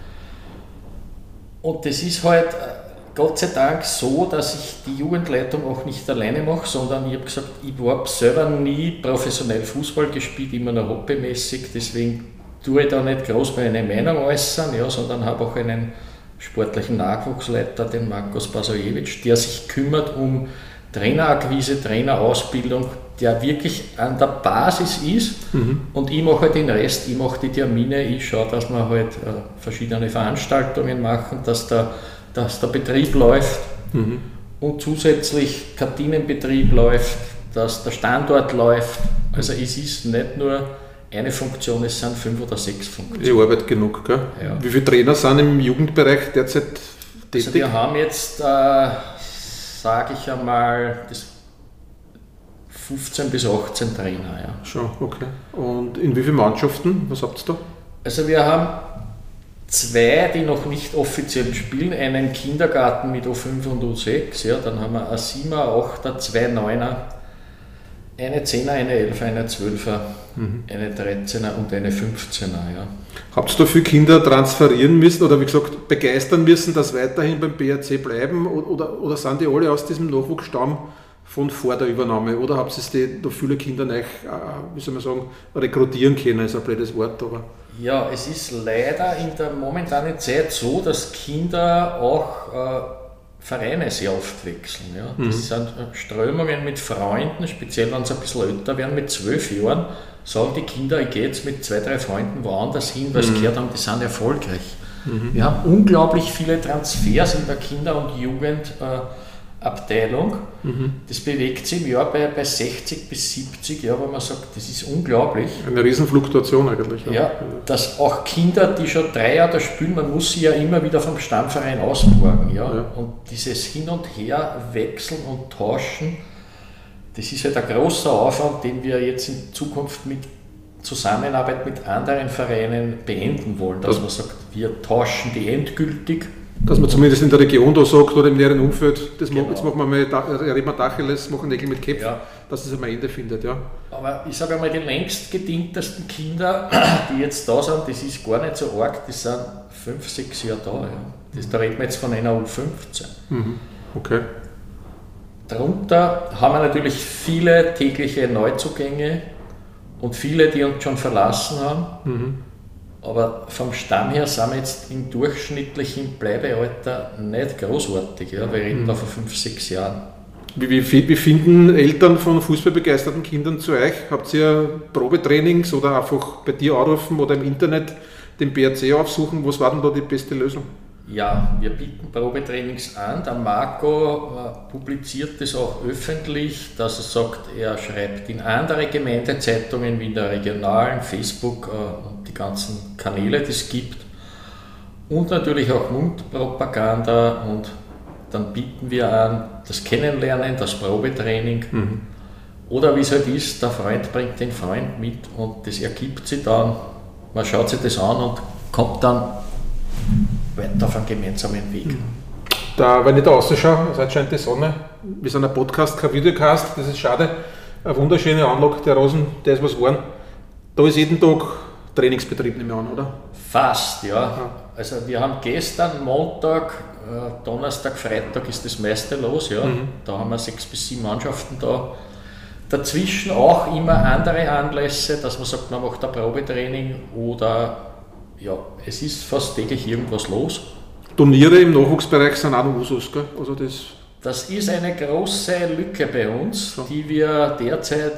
Und das ist halt Gott sei Dank so, dass ich die Jugendleitung auch nicht alleine mache, sondern ich habe gesagt, ich habe selber nie professionell Fußball gespielt, immer nur hobbymäßig, deswegen tue ich da nicht groß meine Meinung äußern, ja, sondern habe auch einen sportlichen Nachwuchsleiter, den Markus Basojewitsch, der sich kümmert um Trainerakquise, Trainerausbildung, der wirklich an der Basis ist mhm. und ich mache halt den Rest, ich mache die Termine, ich schaue, dass wir halt äh, verschiedene Veranstaltungen machen, dass der dass der Betrieb läuft mhm. und zusätzlich Kantinenbetrieb läuft, dass der Standort läuft. Also es ist nicht nur eine Funktion, es sind fünf oder sechs Funktionen.
Die Arbeit genug, gell? Ja. Wie viele Trainer sind im Jugendbereich derzeit tätig?
Also wir haben jetzt, äh, sage ich einmal, das fünfzehn bis achtzehn Trainer. Ja.
Schon, okay. Und in wie vielen Mannschaften? Was habt ihr da?
Also wir haben zwei, die noch nicht offiziell spielen, einen Kindergarten mit O fünf und O sechs, ja, dann haben wir eine Siebener, Achter, zwei Neuner, eine Zehner, eine Elfer, eine Zwölfer, mhm. eine Dreizehner und eine Fünfzehner. Ja.
Habt ihr da viele Kinder transferieren müssen oder wie gesagt begeistern müssen, dass weiterhin beim B R C bleiben oder, oder sind die alle aus diesem Nachwuchsstamm von vor der Übernahme? Oder habt ihr da viele Kinder euch, wie soll man sagen, rekrutieren können, ist ein blödes Wort, aber...
Ja, es ist leider in der momentanen Zeit so, dass Kinder auch äh, Vereine sehr oft wechseln. Ja. Das mhm. sind Strömungen mit Freunden, speziell wenn sie ein bisschen älter werden, mit zwölf Jahren, sagen die Kinder, ich gehe jetzt mit zwei, drei Freunden woanders hin, weil sie mhm. gehört haben, die sind erfolgreich. Mhm. Wir haben unglaublich viele Transfers in der Kinder- und Jugendabteilung. Äh, mhm. Das bewegt sich im Jahr bei, bei sechzig bis siebzig, ja, wo man sagt, das ist unglaublich.
Eine Riesenfluktuation eigentlich.
Ja, ja, dass auch Kinder, die schon drei Jahre da spielen, man muss sie ja immer wieder vom Stammverein ausborgen. Ja? Ja. Und dieses Hin und Her wechseln und tauschen, das ist halt ein großer Aufwand, den wir jetzt in Zukunft mit Zusammenarbeit mit anderen Vereinen beenden wollen. Dass das man sagt, wir tauschen die endgültig.
Dass man zumindest in der Region da sagt oder im näheren Umfeld, das genau. Jetzt machen wir mal, reden wir Tacheles, machen Nägel mit Köpfen, ja. Dass es am Ende findet. Ja.
Aber ich sage einmal, die längst gedientesten Kinder, die jetzt da sind, das ist gar nicht so arg, die sind fünf, sechs Jahre da. Ja. Das, da reden wir jetzt von einer U fünfzehn.
Mhm. Okay.
Darunter haben wir natürlich viele tägliche Neuzugänge und viele, die uns schon verlassen haben. Mhm. Aber vom Stamm her sind wir jetzt im durchschnittlichen Bleibealter nicht großartig. Ja? Wir reden mhm. da von fünf, sechs Jahren.
Wie, wie, wie finden Eltern von fußballbegeisterten Kindern zu euch? Habt ihr Probetrainings oder einfach bei dir anrufen oder im Internet den B R C aufsuchen? Was war denn da die beste Lösung?
Ja, wir bieten Probetrainings an. Der Marco äh, publiziert das auch öffentlich, dass er sagt, er schreibt in andere Gemeindezeitungen wie in der regionalen, Facebook äh, und die ganzen Kanäle, die es gibt. Und natürlich auch Mundpropaganda, und dann bieten wir an das Kennenlernen, das Probetraining. Mhm. Oder wie es halt ist, der Freund bringt den Freund mit und das ergibt sich dann. Man schaut sich das an und kommt dann weiter auf einen gemeinsamen Weg.
Da, wenn ich da rausschaue, es scheint die Sonne, wir sind ein Podcast, kein Videocast, das ist schade. Eine wunderschöne Anlage, der Rosen, der ist was geworden. Da ist jeden Tag Trainingsbetrieb, nehme ich an, oder?
Fast, ja. ja. Also wir haben gestern, Montag, Donnerstag, Freitag ist das meiste los, ja. Mhm. Da haben wir sechs bis sieben Mannschaften da. Dazwischen auch immer andere Anlässe, dass man sagt, man macht ein Probetraining oder ja, es ist fast täglich irgendwas los.
Turniere im Nachwuchsbereich sind auch noch Usus, gell? Also das,
das ist eine große Lücke bei uns, so. Die wir derzeit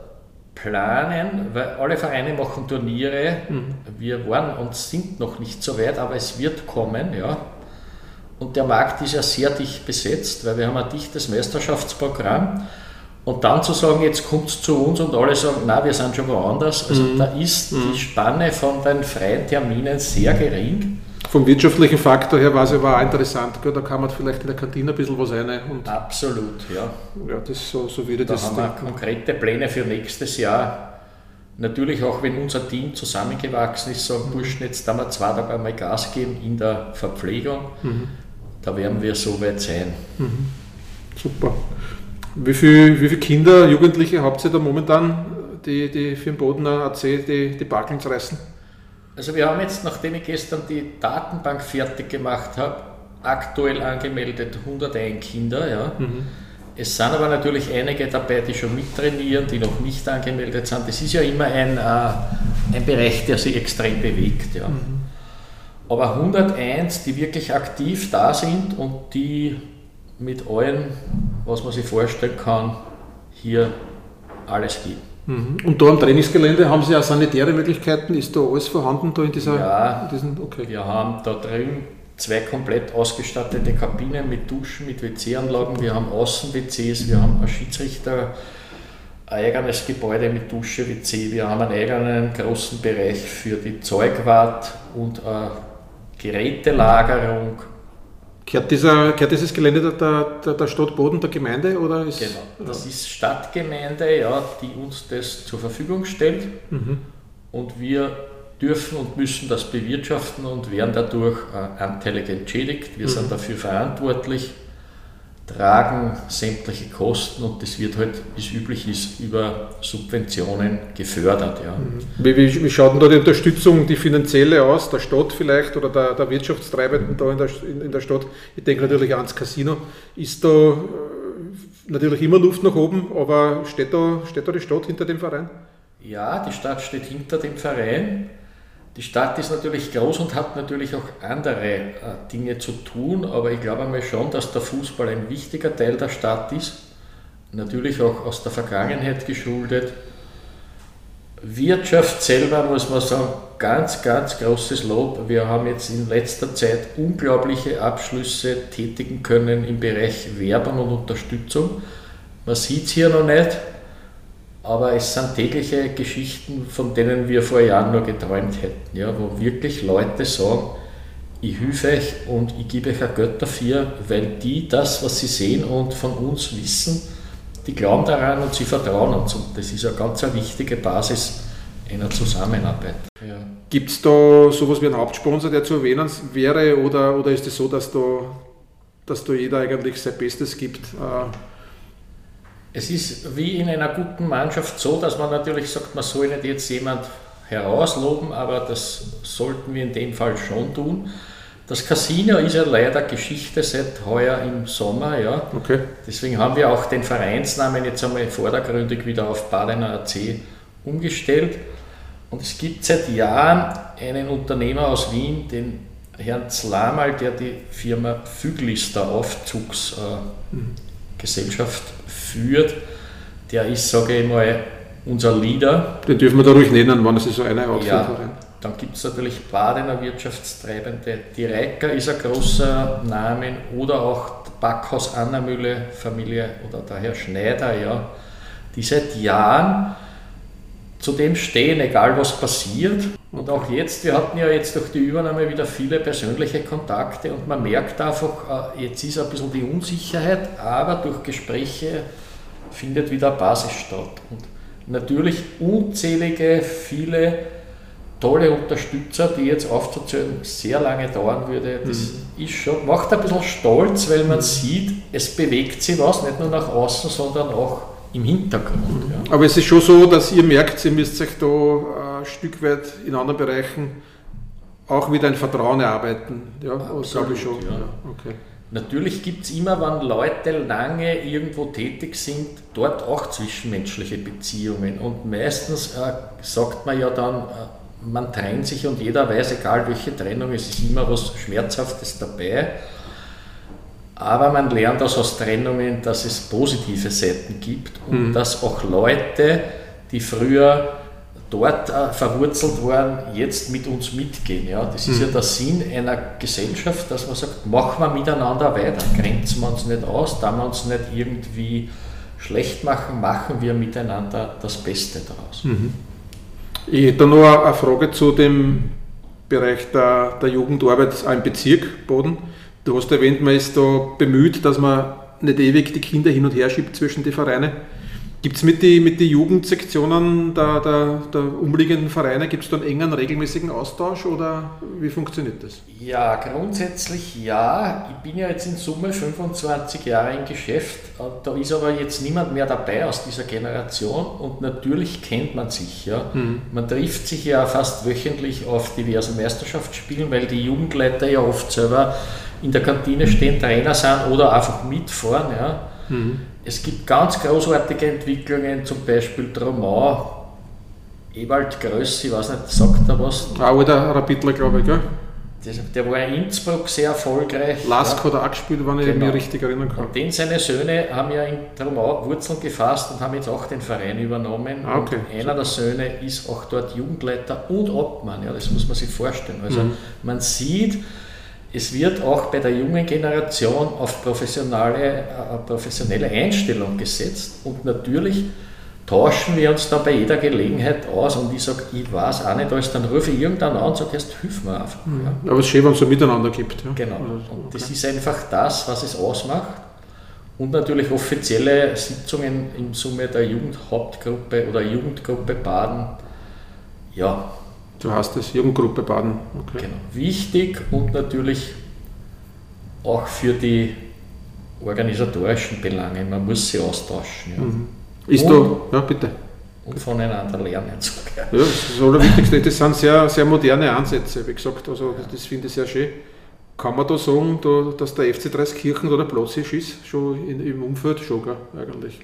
planen, weil alle Vereine machen Turniere. Mhm. Wir waren und sind noch nicht so weit, aber es wird kommen. Ja. Und der Markt ist ja sehr dicht besetzt, weil wir haben ein dichtes Meisterschaftsprogramm. Und dann zu sagen, jetzt kommt es zu uns und alle sagen, nein, wir sind schon woanders. Also mhm. da ist mhm. die Spanne von den freien Terminen sehr gering.
Vom wirtschaftlichen Faktor her war es aber auch interessant, gell? Da kann man vielleicht in der Kantine ein bisschen was rein. Und
absolut, ja.
Ja, das so, so würde
da
das
haben wir konkrete Pläne für nächstes Jahr. Natürlich auch, wenn unser Team zusammengewachsen ist, sagen, mhm. Burschen, jetzt da wir zwei Tage einmal Gas geben in der Verpflegung, mhm. da werden wir so weit sein.
Mhm. Super. Wie viele wie viel Kinder, Jugendliche habt ihr da momentan, die, die für den Bodener A C die, die Bakeln reißen?
Also wir haben jetzt, nachdem ich gestern die Datenbank fertig gemacht habe, aktuell angemeldet hunderteins Kinder. Ja. Mhm. Es sind aber natürlich einige dabei, die schon mittrainieren, die noch nicht angemeldet sind. Das ist ja immer ein, äh, ein Bereich, der sich extrem bewegt. Ja. Mhm. Aber hunderteins, die wirklich aktiv da sind und die mit allem, was man sich vorstellen kann, hier alles geben.
Mhm. Und da am Trainingsgelände haben Sie auch sanitäre Möglichkeiten? Ist da alles vorhanden da in dieser?
Ja, in diesen, okay. Wir haben da drin zwei komplett ausgestattete Kabinen mit Duschen, mit W C-Anlagen. Wir haben Außen-W Cs, wir haben ein Schiedsrichter, ein eigenes Gebäude mit Dusche, W C. Wir haben einen eigenen großen Bereich für die Zeugwart und eine Gerätelagerung.
Gehört, dieser, gehört dieses Gelände der, der, der Stadt Boden, der Gemeinde? Oder ist,
genau, das ist Stadtgemeinde, ja, die uns das zur Verfügung stellt. Mhm. Und wir dürfen und müssen das bewirtschaften und werden dadurch äh, anteilig entschädigt. Wir mhm. sind dafür verantwortlich, tragen sämtliche Kosten und das wird halt, wie es üblich ist, über Subventionen gefördert. Ja.
Wie, wie, wie schaut denn da die Unterstützung, die finanzielle aus, der Stadt vielleicht oder der, der Wirtschaftstreibenden da in der, in, in der Stadt? Ich denke natürlich ans Casino. Ist da natürlich immer Luft nach oben, aber steht da, steht da die Stadt hinter dem Verein?
Ja, die Stadt steht hinter dem Verein. Die Stadt ist natürlich groß und hat natürlich auch andere äh, Dinge zu tun, aber ich glaube einmal schon, dass der Fußball ein wichtiger Teil der Stadt ist. Natürlich auch aus der Vergangenheit geschuldet. Wirtschaft selber, muss man sagen, ganz, ganz großes Lob. Wir haben jetzt in letzter Zeit unglaubliche Abschlüsse tätigen können im Bereich Werbung und Unterstützung. Man sieht es hier noch nicht, aber es sind tägliche Geschichten, von denen wir vor Jahren nur geträumt hätten, ja, wo wirklich Leute sagen, ich helfe euch und ich gebe euch ein Geld dafür, weil die das, was sie sehen und von uns wissen, die glauben daran und sie vertrauen uns. Und das ist eine ganz eine wichtige Basis einer Zusammenarbeit. Ja.
Gibt es da sowas wie einen Hauptsponsor, der zu erwähnen wäre, oder, oder ist es so, dass da, dass da jeder eigentlich sein Bestes gibt?
Es ist wie in einer guten Mannschaft so, dass man natürlich sagt, man soll nicht jetzt jemand herausloben, aber das sollten wir in dem Fall schon tun. Das Casino ist ja leider Geschichte seit heuer im Sommer, ja.
Okay.
Deswegen haben wir auch den Vereinsnamen jetzt einmal vordergründig wieder auf Badener A C umgestellt. Und es gibt seit Jahren einen Unternehmer aus Wien, den Herrn Zlamal, der die Firma Füglister Aufzugsgesellschaft äh, führt. Der ist, sage ich mal, unser Leader.
Den dürfen wir da ruhig nennen, wann es so eine Outfit
ja. Dann gibt es natürlich Badener Wirtschaftstreibende. Die Reiker ist ein großer Name oder auch Backhaus Annermühle Familie oder der Herr Schneider, ja, die seit Jahren zu dem stehen, egal was passiert. Und auch jetzt, wir hatten ja jetzt durch die Übernahme wieder viele persönliche Kontakte und man merkt einfach, jetzt ist ein bisschen die Unsicherheit, aber durch Gespräche findet wieder eine Basis statt. Und natürlich unzählige, viele tolle Unterstützer, die jetzt aufzuzählen sehr lange dauern würde. Das mhm. ist schon, macht ein bisschen stolz, weil man mhm. sieht, es bewegt sich was, nicht nur nach außen, sondern auch im Hintergrund. Mhm. Ja.
Aber es ist schon so, dass ihr merkt, ihr müsst euch da ein Stück weit in anderen Bereichen auch wieder ein Vertrauen erarbeiten. Ja, glaube ich schon.
Ja. Ja. Okay. Natürlich gibt es immer, wenn Leute lange irgendwo tätig sind, dort auch zwischenmenschliche Beziehungen. Und meistens äh, sagt man ja dann, äh, man trennt sich und jeder weiß, egal welche Trennung, es ist immer was Schmerzhaftes dabei. Aber man lernt auch aus Trennungen, dass es positive Seiten gibt und mhm. dass auch Leute, die früher dort äh, verwurzelt waren, jetzt mit uns mitgehen. Ja? Das ist mhm. ja der Sinn einer Gesellschaft, dass man sagt, machen wir miteinander weiter, grenzen wir uns nicht aus, da wir uns nicht irgendwie schlecht machen, machen wir miteinander das Beste daraus.
Mhm. Ich hätte noch eine Frage zu dem Bereich der, der Jugendarbeit im Bezirk Baden. Du hast erwähnt, man ist da bemüht, dass man nicht ewig die Kinder hin und her schiebt zwischen die Vereine. Gibt es mit den mit die Jugendsektionen der, der, der umliegenden Vereine, gibt es da einen engen, regelmäßigen Austausch oder wie funktioniert das?
Ja, grundsätzlich ja. Ich bin ja jetzt in Summe fünfundzwanzig Jahre im Geschäft. Da ist aber jetzt niemand mehr dabei aus dieser Generation und natürlich kennt man sich. Ja. Mhm. Man trifft sich ja fast wöchentlich auf diversen Meisterschaftsspielen, weil die Jugendleiter ja oft selber in der Kantine stehen, Trainer sind oder einfach mitfahren. Ja. Mhm. Es gibt ganz großartige Entwicklungen, zum Beispiel Tromau, Ewald Gröss, ich weiß nicht, sagt er was?
Auch der Rapidler, glaube ich, gell?
Das, der war in Innsbruck sehr erfolgreich.
Lask ja. Hat er auch gespielt, wenn ich
genau.
mich richtig erinnern kann.
Und den seine Söhne haben ja in Tromau Wurzeln gefasst und haben jetzt auch den Verein übernommen.
Ah, okay.
Und einer der Söhne ist auch dort Jugendleiter und Obmann, ja, das muss man sich vorstellen. Also mhm. man sieht, es wird auch bei der jungen Generation auf professionelle, äh, professionelle Einstellung gesetzt und natürlich tauschen wir uns da bei jeder Gelegenheit aus und ich sage, ich weiß auch nicht alles, dann rufe ich irgendwann an und sage, jetzt hilf mir einfach.
Mhm. Ja. Aber es ist schön, wenn es so miteinander gibt. Ja.
Genau, und okay. Das ist einfach das, was es ausmacht und natürlich offizielle Sitzungen im Summe der Jugendhauptgruppe oder Jugendgruppe Baden, ja.
Du hast es, Jugendgruppe Baden.
Okay. Genau. Wichtig und natürlich auch für die organisatorischen Belange, man muss sie austauschen. Ja.
Mhm. Ist und, da, ja bitte.
Und voneinander lernen sogar.
Ja, das ist das Allerwichtigste. Das sind sehr, sehr moderne Ansätze, wie gesagt, also das finde ich sehr schön. Kann man da sagen, da, dass der F C Dreiskirchen oder Platzisch ist, schon in, im Umfeld schon, gell, eigentlich?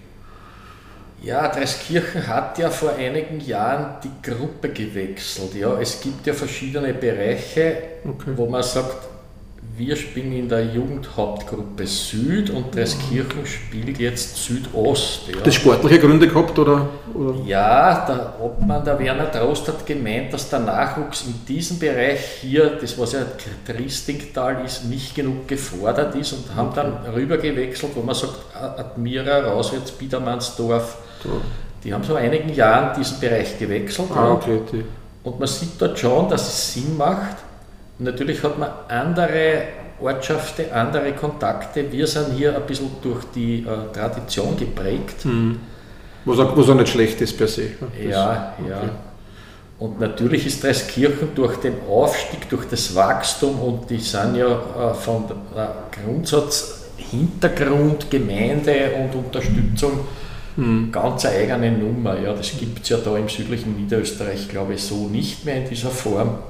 Ja, Dreiskirchen hat ja vor einigen Jahren die Gruppe gewechselt. Ja. Es gibt ja verschiedene Bereiche, okay, wo man sagt, wir spielen in der Jugendhauptgruppe Süd und Dreiskirchen spielt jetzt Südost. Ja.
Das sportliche Gründe gehabt, oder? oder?
Ja, der Obmann, der Werner Trost, hat gemeint, dass der Nachwuchs in diesem Bereich hier, das was ja Triestingtal ist, nicht genug gefordert ist und haben dann rüber gewechselt, wo man sagt, Admira, rauswärts Biedermannsdorf. So. Die haben so einigen Jahren diesen Bereich gewechselt.
Ah, okay, die.
Und man sieht dort schon, dass es Sinn macht. Natürlich hat man andere Ortschaften, andere Kontakte. Wir sind hier ein bisschen durch die äh, Tradition geprägt.
Mhm. Was, auch, was auch nicht schlecht ist per se.
Das, ja, ja. Okay. Und natürlich ist Dreiskirchen durch den Aufstieg, durch das Wachstum und die sind ja äh, von äh, Grundsatz, Hintergrund, Gemeinde und Unterstützung mhm. ganz eine eigene Nummer. Ja, das gibt es ja da im südlichen Niederösterreich, glaube ich, so nicht mehr in dieser Form.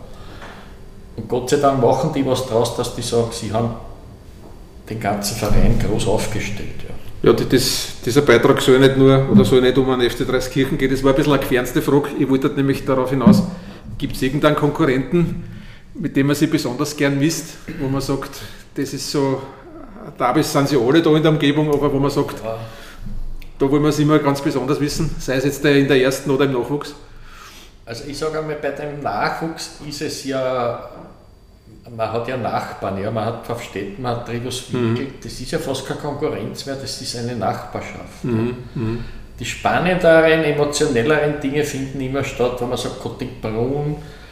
Und Gott sei Dank machen die was draus, dass die sagen, sie haben den ganzen Verein groß aufgestellt.
Ja, ja die, das, dieser Beitrag soll nicht nur oder soll nicht um einen F C Dreiskirchen gehen. Das war ein bisschen eine gefernste Frage. Ich wollte nämlich darauf hinaus, gibt es irgendeinen Konkurrenten, mit dem man sich besonders gern misst, wo man sagt, das ist so, Derbys sind sie alle da in der Umgebung, aber wo man sagt, ja, da wollen wir es immer ganz besonders wissen, sei es jetzt in der ersten oder im Nachwuchs.
Also ich sage einmal, bei dem Nachwuchs ist es ja, man hat ja Nachbarn, ja, man hat Pfaffstätten, man hat Tribuswinkel, mhm. das ist ja fast keine Konkurrenz mehr, das ist eine Nachbarschaft. Mhm. Mhm. Die spannenderen, emotionelleren Dinge finden immer statt, wenn man sagt Kottingbrunn,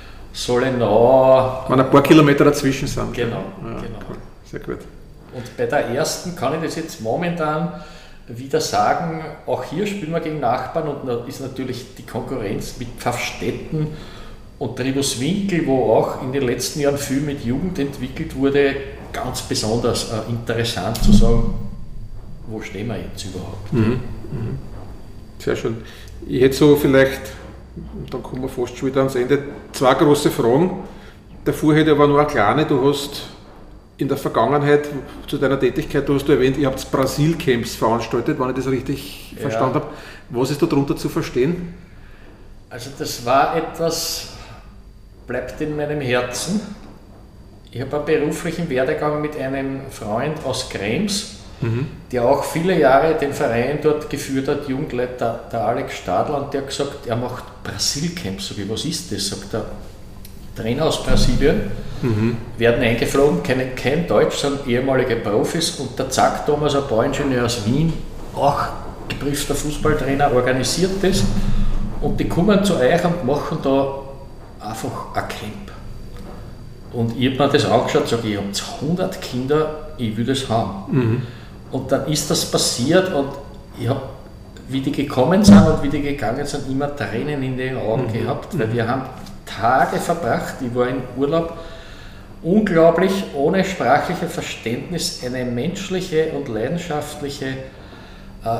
Sollenau.
Wenn ein paar Kilometer dazwischen sind.
Genau,
ja,
genau.
Cool. Sehr gut.
Und bei der ersten kann ich das jetzt momentan wieder sagen, auch hier spielen wir gegen Nachbarn und da ist natürlich die Konkurrenz mit Pfaffstätten und Tribuswinkel, wo auch in den letzten Jahren viel mit Jugend entwickelt wurde, ganz besonders äh, interessant zu sagen, wo stehen wir jetzt überhaupt.
Mhm. Mhm. Sehr schön. Ich hätte so vielleicht, dann kommen wir fast schon wieder ans Ende, zwei große Fragen. Davor hätte ich aber nur eine kleine. Du hast in der Vergangenheit zu deiner Tätigkeit, du hast du erwähnt, ihr habt Brasil-Camps veranstaltet, wenn ich das richtig ja. verstanden habe. Was ist darunter zu verstehen?
Also das war etwas, bleibt in meinem Herzen. Ich habe einen beruflichen Werdegang mit einem Freund aus Krems, mhm. der auch viele Jahre den Verein dort geführt hat, Jugendleiter, der Alex Stadler, und der hat gesagt, er macht Brasil-Camps. Sag ich, was ist das? Sagt er, Trainer aus Brasilien, mhm. werden eingeflogen, kennen kein Deutsch, sind ehemalige Profis, und der Zack Thomas, ein Bauingenieur aus Wien, auch geprüfter Fußballtrainer, organisiert das, und die kommen zu euch und machen da einfach ein Camp. Und ich habe mir das angeschaut und sage, ich habe hundert Kinder, ich will das haben. Mhm. Und dann ist das passiert und ich habe, wie die gekommen sind und wie die gegangen sind, immer Tränen in den Augen mhm. gehabt, weil wir haben Tage verbracht, ich war in Urlaub, unglaublich, ohne sprachliches Verständnis, eine menschliche und leidenschaftliche, äh,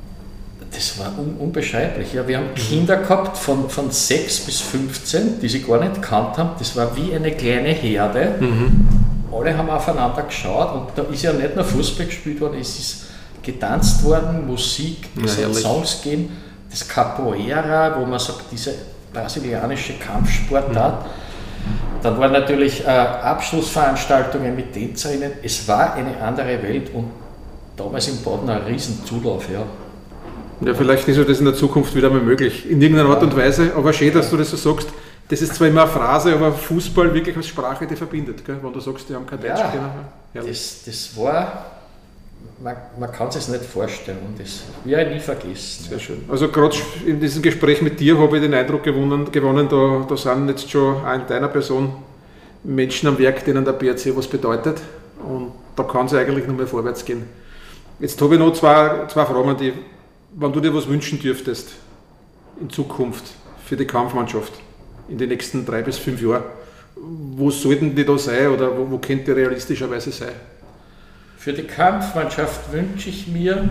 das war un, unbeschreiblich. Ja, wir haben Kinder gehabt von, von sechs bis fünfzehn, die sie gar nicht gekannt haben, das war wie eine kleine Herde, mhm. alle haben aufeinander geschaut und da ist ja nicht nur Fußball gespielt worden, es ist getanzt worden, Musik, es hat Songs gegeben, das Capoeira, wo man sagt, diese brasilianische Kampfsportart. Dann waren natürlich äh, Abschlussveranstaltungen mit Tänzerinnen. Es war eine andere Welt und damals im Baden ein Riesenzulauf. Ja.
Ja, vielleicht ist das in der Zukunft wieder mal möglich, in irgendeiner Art und Weise. Aber schön, dass du das so sagst. Das ist zwar immer eine Phrase, aber Fußball wirklich als Sprache, die verbindet. Gell? Wenn du sagst, die haben kein Deutsch kennen.
Ja, das, das war... Man, man kann es sich nicht vorstellen und das werde ich nie vergessen.
Sehr schön. Also gerade in diesem Gespräch mit dir habe ich den Eindruck gewonnen, gewonnen da, da sind jetzt schon auch in deiner Person Menschen am Werk, denen der B R C was bedeutet, und da kann es eigentlich nur mehr vorwärts gehen. Jetzt habe ich noch zwei, zwei Fragen, die, wenn du dir was wünschen dürftest in Zukunft für die Kampfmannschaft in den nächsten drei bis fünf Jahren, wo sollten die da sein oder wo, wo könnte die realistischerweise sein?
Für die Kampfmannschaft wünsche ich mir,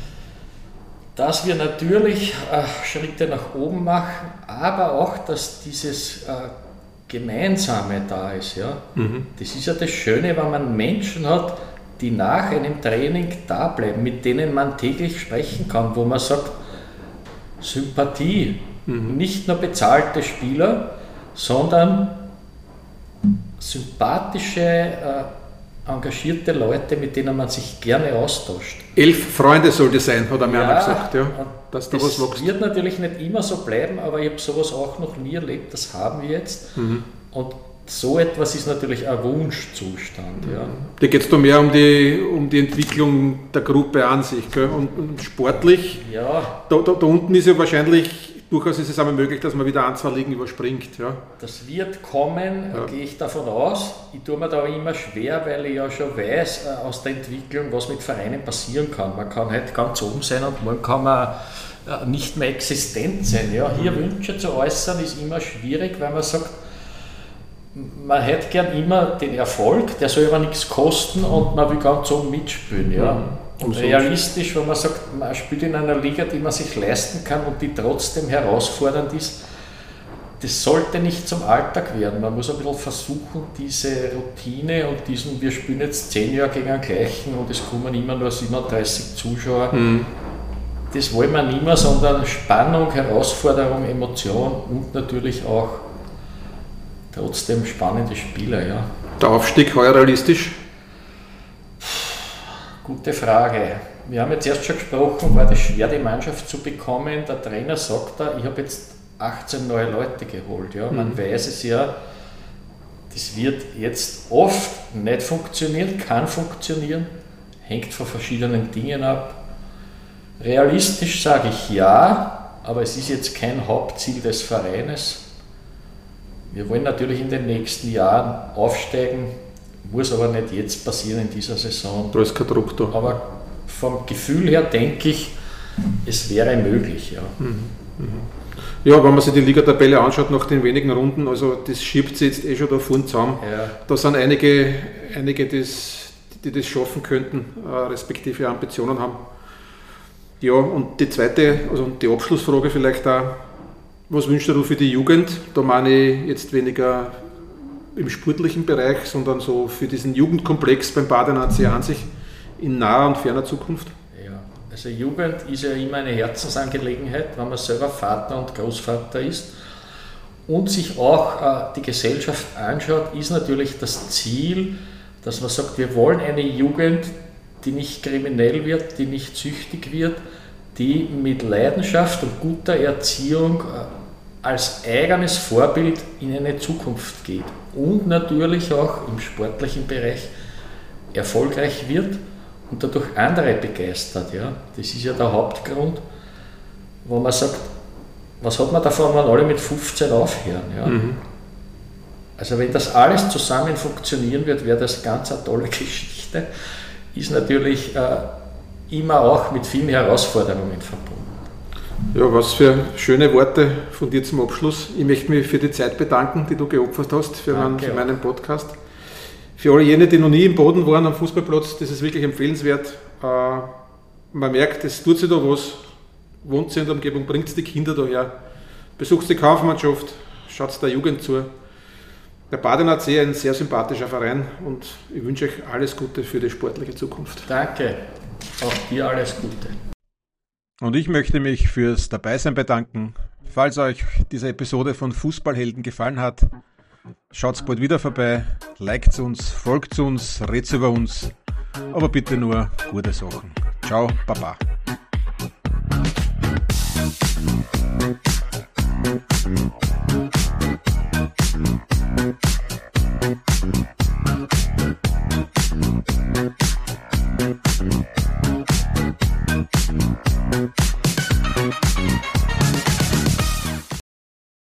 dass wir natürlich äh, Schritte nach oben machen, aber auch, dass dieses äh, Gemeinsame da ist. Ja.
Mhm.
Das ist ja das Schöne, wenn man Menschen hat, die nach einem Training da bleiben, mit denen man täglich sprechen kann, wo man sagt, Sympathie, mhm. nicht nur bezahlte Spieler, sondern sympathische, äh, engagierte Leute, mit denen man sich gerne austauscht.
Elf Freunde sollte sein, hat er mir
ja,
einmal gesagt, ja, dass da was wächst.
Das wird natürlich nicht immer so bleiben, aber ich habe sowas auch noch nie erlebt, das haben wir jetzt.
Mhm.
Und so etwas ist natürlich ein Wunschzustand. Ja.
Da geht es da mehr um die, um die Entwicklung der Gruppe an sich. Gell? Und, und sportlich,
ja.
da, da, da unten ist ja wahrscheinlich, durchaus ist es einmal möglich, dass man wieder ein, zwei Ligen überspringt. Ja.
Das wird kommen,
ja.
gehe ich davon aus. Ich tue mir da immer schwer, weil ich ja schon weiß äh, aus der Entwicklung, was mit Vereinen passieren kann. Man kann halt ganz oben sein und morgen kann man äh, nicht mehr existent sein. Ja. Hier mhm. Wünsche zu äußern ist immer schwierig, weil man sagt, man hätte gern immer den Erfolg, der soll aber nichts kosten und man will ganz oben mitspielen. Ja. Mhm. Und realistisch, wenn man sagt, man spielt in einer Liga, die man sich leisten kann und die trotzdem herausfordernd ist, das sollte nicht zum Alltag werden. Man muss ein bisschen versuchen, diese Routine und diesen, wir spielen jetzt zehn Jahre gegen den gleichen und es kommen immer nur siebenunddreißig Zuschauer, mhm. das wollen wir nicht mehr, sondern Spannung, Herausforderung, Emotion und natürlich auch trotzdem spannende Spiele. Ja.
Der Aufstieg heuer realistisch?
Gute Frage. Wir haben jetzt erst schon gesprochen, war das schwer, die Mannschaft zu bekommen. Der Trainer sagt da, ich habe jetzt achtzehn neue Leute geholt. Ja. Man mhm. weiß es ja, das wird jetzt oft nicht funktionieren, kann funktionieren, hängt von verschiedenen Dingen ab. Realistisch sage ich ja, aber es ist jetzt kein Hauptziel des Vereines. Wir wollen natürlich in den nächsten Jahren aufsteigen, muss aber nicht jetzt passieren in dieser Saison.
Da ist kein Druck da.
Aber vom Gefühl her denke ich, es wäre möglich. Ja,
mhm. ja wenn man sich die Liga-Tabelle anschaut nach den wenigen Runden, also das schiebt sich jetzt eh schon da vorne zusammen.
Ja.
Da sind einige, einige das, die das schaffen könnten, respektive Ambitionen haben. Ja, und die zweite, also die Abschlussfrage vielleicht auch, was wünschst du für die Jugend? Da meine ich jetzt weniger im sportlichen Bereich, sondern so für diesen Jugendkomplex beim Badener A C an sich in naher und ferner Zukunft?
Ja, also Jugend ist ja immer eine Herzensangelegenheit, wenn man selber Vater und Großvater ist und sich auch äh, die Gesellschaft anschaut, ist natürlich das Ziel, dass man sagt, wir wollen eine Jugend, die nicht kriminell wird, die nicht süchtig wird, die mit Leidenschaft und guter Erziehung äh, als eigenes Vorbild in eine Zukunft geht und natürlich auch im sportlichen Bereich erfolgreich wird und dadurch andere begeistert. Ja? Das ist ja der Hauptgrund, wo man sagt, was hat man davon, wenn alle mit fünfzehn aufhören? Ja? Mhm. Also wenn das alles zusammen funktionieren wird, wäre das ganz eine tolle Geschichte. Ist natürlich äh, immer auch mit vielen Herausforderungen verbunden.
Ja, was für schöne Worte von dir zum Abschluss. Ich möchte mich für die Zeit bedanken, die du geopfert hast für, meinen, für meinen Podcast. Für alle jene, die noch nie im Boden waren am Fußballplatz, das ist wirklich empfehlenswert. Äh, man merkt, es tut sich da was. Wohnt sie in der Umgebung, bringt die Kinder daher, besucht die Kaufmannschaft, schaut der Jugend zu. Der Badener A C, ein sehr sympathischer Verein und ich wünsche euch alles Gute für die sportliche Zukunft.
Danke, auch dir alles Gute.
Und ich möchte mich fürs Dabeisein bedanken. Falls euch diese Episode von Fußballhelden gefallen hat, schaut bald wieder vorbei, liked uns, folgt uns, redet über uns, aber bitte nur gute Sachen. Ciao, Baba. Thank you.